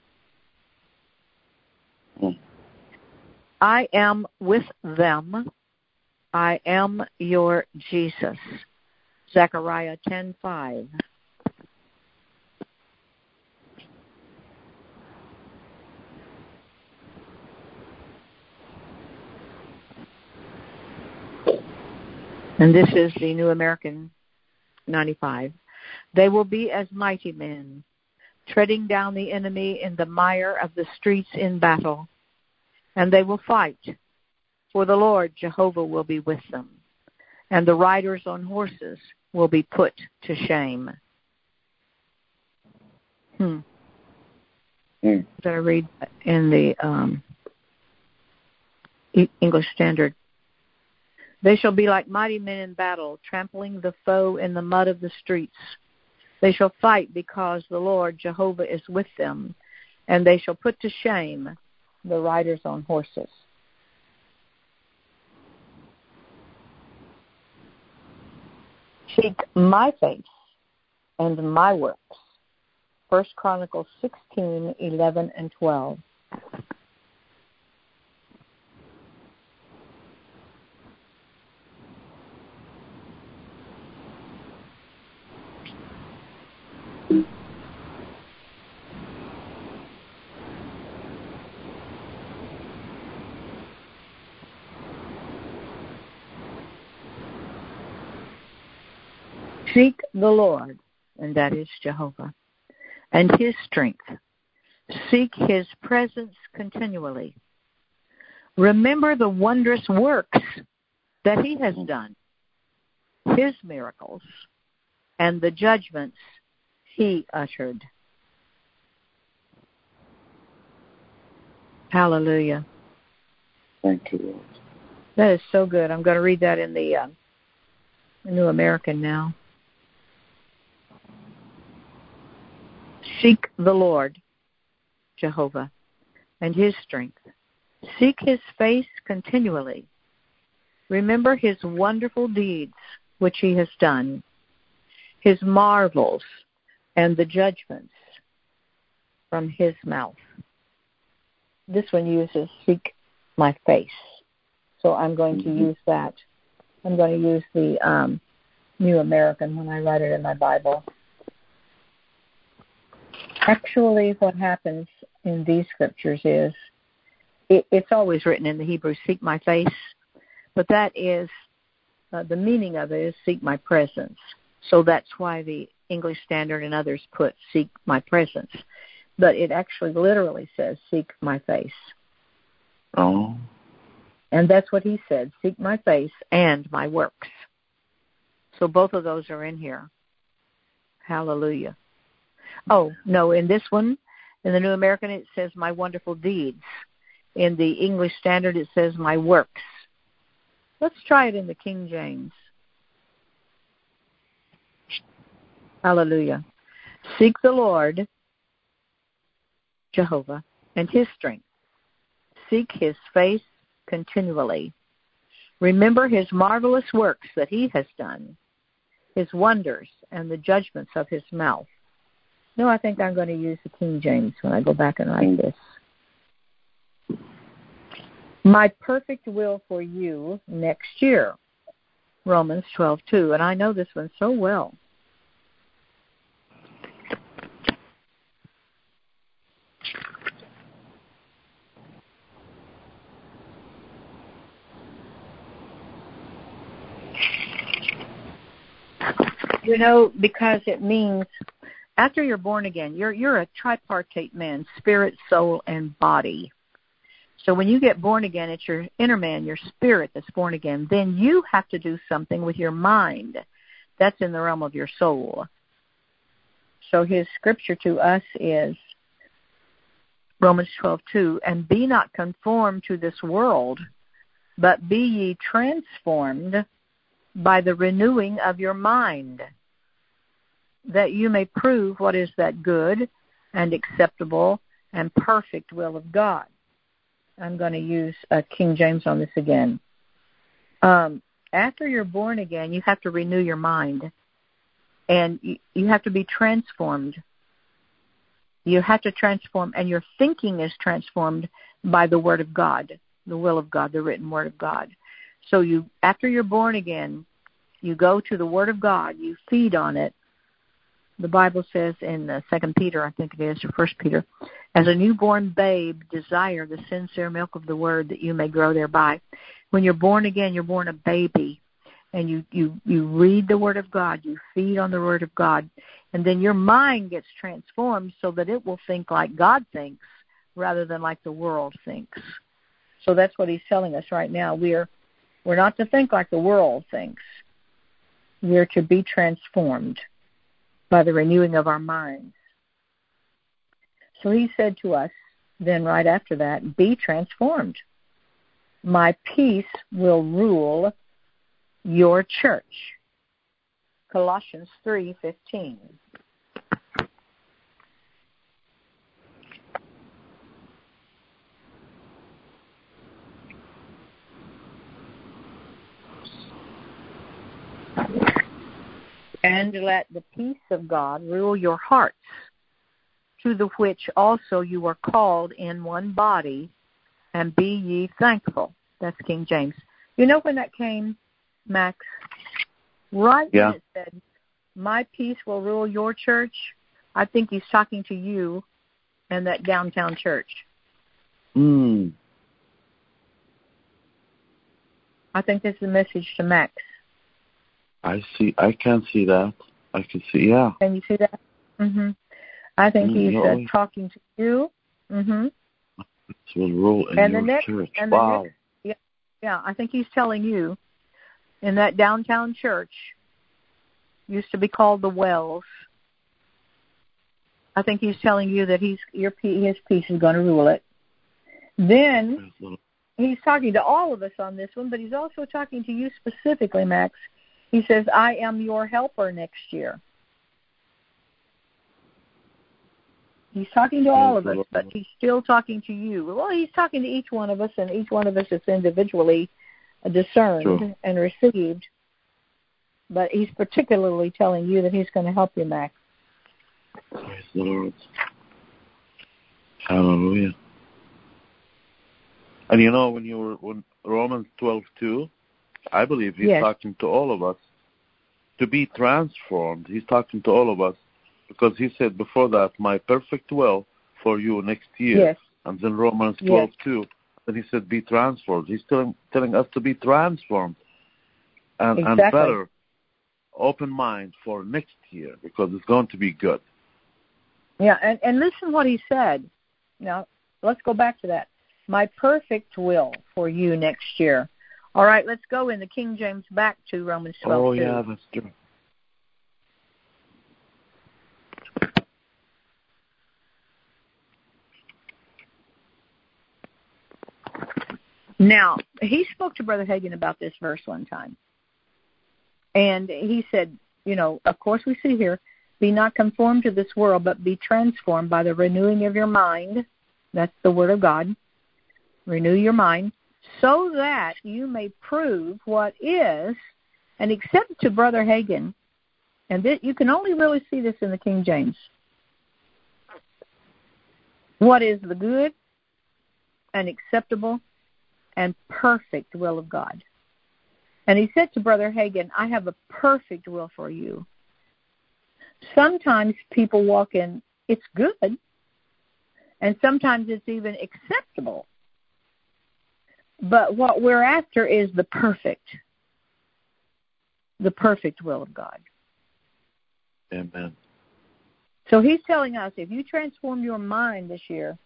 Mm. I am with them. I am your Jesus. Zechariah ten five. And this is the New American ninety-five. They will be as mighty men, treading down the enemy in the mire of the streets in battle. And they will fight, for the Lord Jehovah will be with them, and the riders on horses will be put to shame. Hmm. Mm. Did I read in the um, English Standard? They shall be like mighty men in battle, trampling the foe in the mud of the streets. They shall fight because the Lord Jehovah is with them, and they shall put to shame the riders on horses. Seek my face and my works. First Chronicles sixteen, eleven, and twelve. Seek the Lord, and that is Jehovah, and his strength. Seek his presence continually. Remember the wondrous works that he has done, his miracles, and the judgments he uttered. Hallelujah. Thank you, Lord. That is so good. I'm going to read that in the uh, New American now. Seek the Lord, Jehovah, and his strength. Seek his face continually. Remember his wonderful deeds which he has done, his marvels and the judgments from his mouth. This one uses seek my face. So I'm going to use that. I'm going to use the um, New American when I write it in my Bible. Actually, what happens in these scriptures is, it, it's always written in the Hebrew, seek my face, but that is, uh, the meaning of it is seek my presence. So that's why the English Standard and others put seek my presence. But it actually literally says seek my face. Oh. And that's what he said, seek my face and my works. So both of those are in here. Hallelujah. Oh, no, in this one, in the New American, it says my wonderful deeds. In the English Standard, it says my works. Let's try it in the King James. Hallelujah. Seek the Lord, Jehovah, and his strength. Seek his face continually. Remember his marvelous works that he has done, his wonders and the judgments of his mouth. No, I think I'm going to use the King James when I go back and write this. My perfect will for you next year, Romans twelve two, and I know this one so well. You know, because it means after you're born again, you're you're a tripartite man, spirit, soul, and body. So when you get born again, it's your inner man, your spirit that's born again. Then you have to do something with your mind. That's in the realm of your soul. So his scripture to us is Romans twelve two, and be not conformed to this world, but be ye transformed by the renewing of your mind, that you may prove what is that good and acceptable and perfect will of God. I'm going to use uh, King James on this again. Um, after you're born again, you have to renew your mind, and you, you have to be transformed. You have to transform, and your thinking is transformed by the Word of God, the will of God, the written Word of God. So you, after you're born again, you go to the Word of God, you feed on it. The Bible says in uh, Second Peter, I think it is, or First Peter, as a newborn babe, desire the sincere milk of the Word that you may grow thereby. When you're born again, you're born a baby, and you, you, you read the Word of God, you feed on the Word of God, and then your mind gets transformed so that it will think like God thinks rather than like the world thinks. So that's what he's telling us right now. We're we're not to think like the world thinks. We're to be transformed by the renewing of our minds. So he said to us then right after that, be transformed. My peace will rule your church. Colossians three fifteen. And let the peace of God rule your hearts, to the which also you were called in one body, and be ye thankful. That's King James. You know when that came, Max? Right yeah. when it said, my peace will rule your church, I think he's talking to you and that downtown church. Mm. I think this is a message to Max. I see. I can see that. I can see, yeah. Can you see that? Mm-hmm. I think mm, he's no. uh, talking to you. Mm-hmm. This will rule in and your the next, church. And wow. The next, yeah, yeah, I think he's telling you in that downtown church, used to be called the Wells. I think he's telling you that he's your his peace is going to rule it. Then he's talking to all of us on this one, but he's also talking to you specifically, Max. He says, I am your helper next year. He's talking to all of us, but he's still talking to you. Well, he's talking to each one of us, and each one of us is individually discerned sure. and received. But he's particularly telling you that he's going to help you, Max. Praise the Lord. Hallelujah. And you know, when you were when Romans twelve two, I believe he's yes. talking to all of us to be transformed. He's talking to all of us because he said before that, my perfect will for you next year. Yes. And then Romans twelve two, yes. then he said be transformed. He's telling telling us to be transformed and, exactly. and better, open mind for next year because it's going to be good. Yeah, and, and listen what he said. Now, let's go back to that. My perfect will for you next year. All right, let's go in the King James back to Romans twelve. Oh, yeah, that's true. Now, he spoke to Brother Hagin about this verse one time. And he said, you know, of course we see here, be not conformed to this world, but be transformed by the renewing of your mind. That's the Word of God. Renew your mind, so that you may prove what is, and accept to Brother Hagin, and this, you can only really see this in the King James, what is the good and acceptable and perfect will of God. And he said to Brother Hagin, I have a perfect will for you. Sometimes people walk in, it's good, and sometimes it's even acceptable. But what we're after is the perfect, the perfect will of God. Amen. So he's telling us, if you transform your mind this year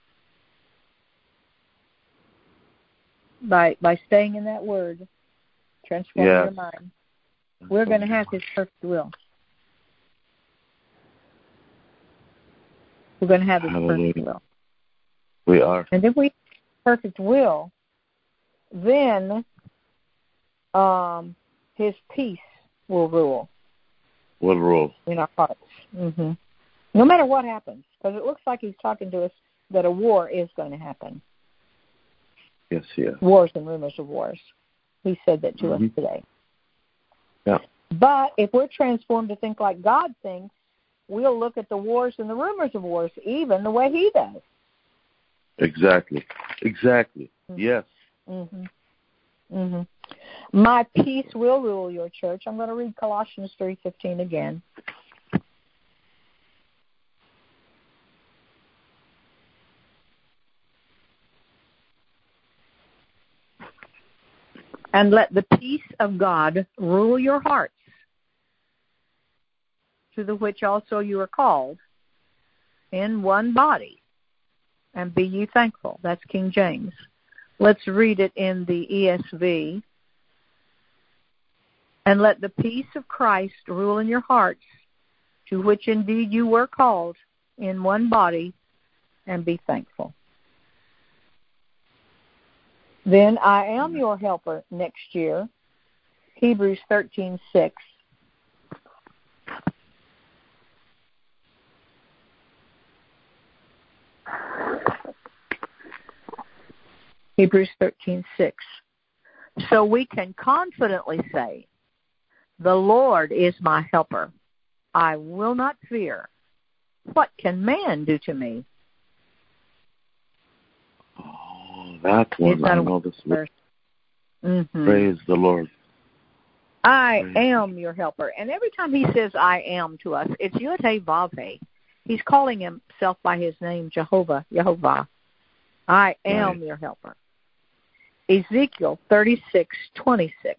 by by staying in that word, transform yes. your mind, we're going to have his perfect will. We're going to have his Hallelujah. perfect will. We are. And if we have perfect will, then um, his peace will rule. Will rule. In our hearts. Mm-hmm. No matter what happens, because it looks like he's talking to us that a war is going to happen. Yes, yes. Wars and rumors of wars. He said that to mm-hmm. us today. Yeah. But if we're transformed to think like God thinks, we'll look at the wars and the rumors of wars even the way he does. Exactly. Exactly. Mm-hmm. Yes. Mm-hmm. Mm-hmm. My peace will rule your church. I'm going to read Colossians three fifteen again. And let the peace of God rule your hearts, to the which also you are called, in one body, and be ye thankful. That's King James. Let's read it in the E S V. And let the peace of Christ rule in your hearts, to which indeed you were called, in one body, and be thankful. Then I am your helper next year. Hebrews thirteen six. Hebrews thirteen six. So we can confidently say, the Lord is my helper. I will not fear. What can man do to me? Oh, that one. That I know this verse. Mm-hmm. Praise the Lord. I Praise am your helper. And every time he says I am to us, it's Yud-Heh-Vav-Heh. He's calling himself by his name, Jehovah, Yehovah. I am right. your helper. Ezekiel thirty-six twenty-six.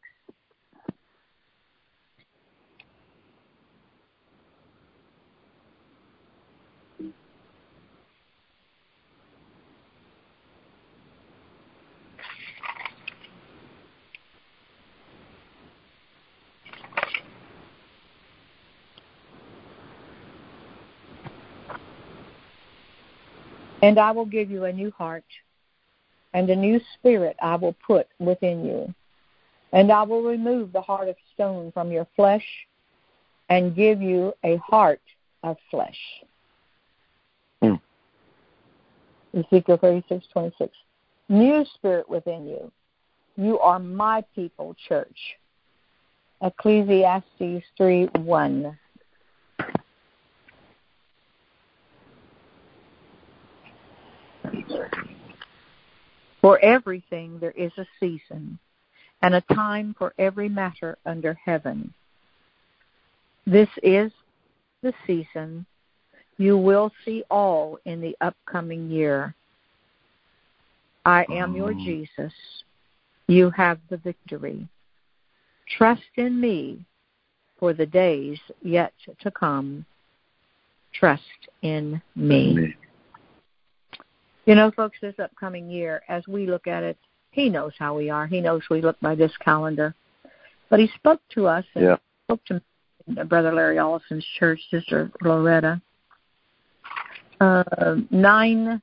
And I will give you a new heart, and a new spirit I will put within you. And I will remove the heart of stone from your flesh, and give you a heart of flesh. Hmm. Ezekiel thirty-six twenty-six. New spirit within you. You are my people, church. Ecclesiastes three one. For everything there is a season, and a time for every matter under heaven. This is the season. You will see all in the upcoming year. I am your Jesus. You have the victory. Trust in me for the days yet to come. Trust in me. You know, folks, this upcoming year, as we look at it, he knows how we are. He knows we look by this calendar. But he spoke to us and yeah. spoke to Brother Larry Ollison's church, Sister Loretta, uh, nine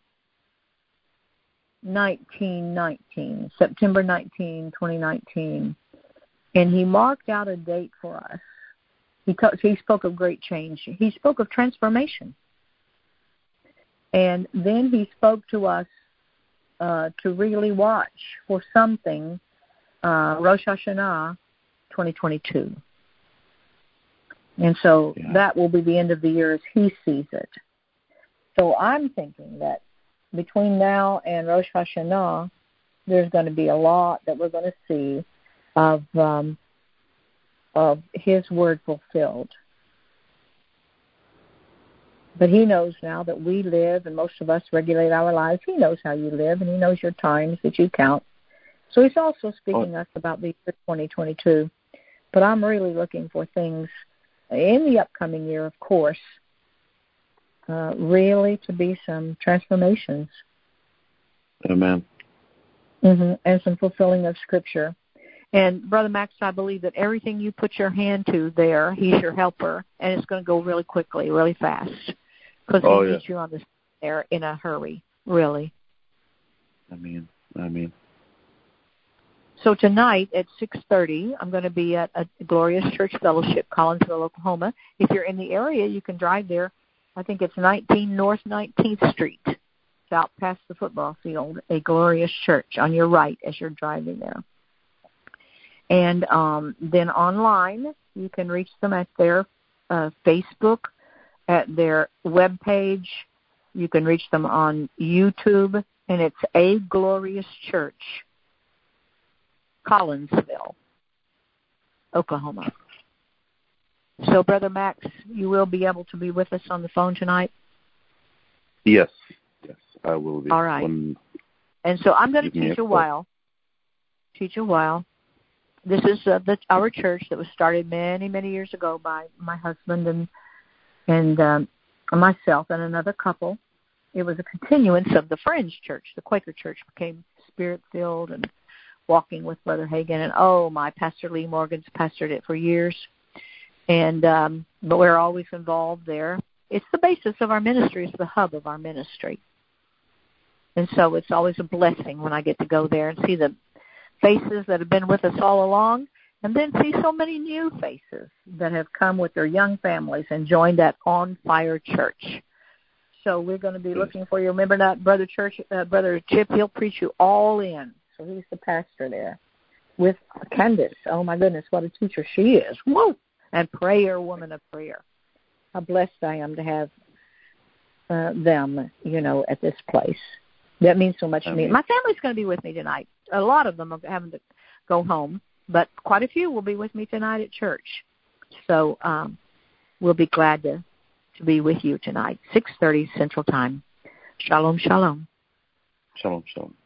nineteen nineteen, September nineteenth, twenty nineteen. And he marked out a date for us. He, talk, he spoke of great change. He spoke of transformation. And then he spoke to us uh, to really watch for something, uh, Rosh Hashanah twenty twenty-two. And so yeah. that will be the end of the year as he sees it. So I'm thinking that between now and Rosh Hashanah, there's going to be a lot that we're going to see of um, of his word fulfilled. But he knows now that we live, and most of us regulate our lives. He knows how you live, and he knows your times that you count. So he's also speaking to us about the year twenty twenty-two. But I'm really looking for things in the upcoming year, of course, uh, really to be some transformations. Amen. Mm-hmm. And some fulfilling of Scripture. And, Brother Max, I believe that everything you put your hand to there, he's your helper, and it's going to go really quickly, really fast, because oh, he yeah. needs you on this there in a hurry, really. Amen. Amen. So tonight at six thirty, I'm going to be at a Glorious Church Fellowship, Collinsville, Oklahoma. If you're in the area, you can drive there. I think it's nineteen North nineteenth Street. It's out past the football field, a Glorious Church on your right as you're driving there. And um, then online, you can reach them at their uh, Facebook, at their webpage. You can reach them on YouTube, and it's A Glorious Church, Collinsville, Oklahoma. So, Brother Max, you will be able to be with us on the phone tonight? Yes, yes, I will be. All right. When and so I'm going to teach a, a while. Teach a while. This is uh, the, our church that was started many, many years ago by my husband and and um, myself and another couple. It was a continuance of the Fringe Church. The Quaker Church became Spirit-filled and walking with Brother Hagin. And, oh, my, Pastor Lee Morgan's pastored it for years. And um, but we're always involved there. It's the basis of our ministry. It's the hub of our ministry. And so it's always a blessing when I get to go there and see the faces that have been with us all along, and then see so many new faces that have come with their young families and joined that On Fire Church. So we're going to be looking for you. Remember that, Brother Church, uh, Brother Chip, he'll preach you all in. So he's the pastor there with Candace. Oh, my goodness, what a teacher she is. Whoa! And prayer, woman of prayer. How blessed I am to have uh, them, you know, at this place. That means so much to me. My family's going to be with me tonight. A lot of them are having to go home, but quite a few will be with me tonight at church. So um, we'll be glad to, to be with you tonight, six thirty Central Time. Shalom, shalom. Shalom, shalom.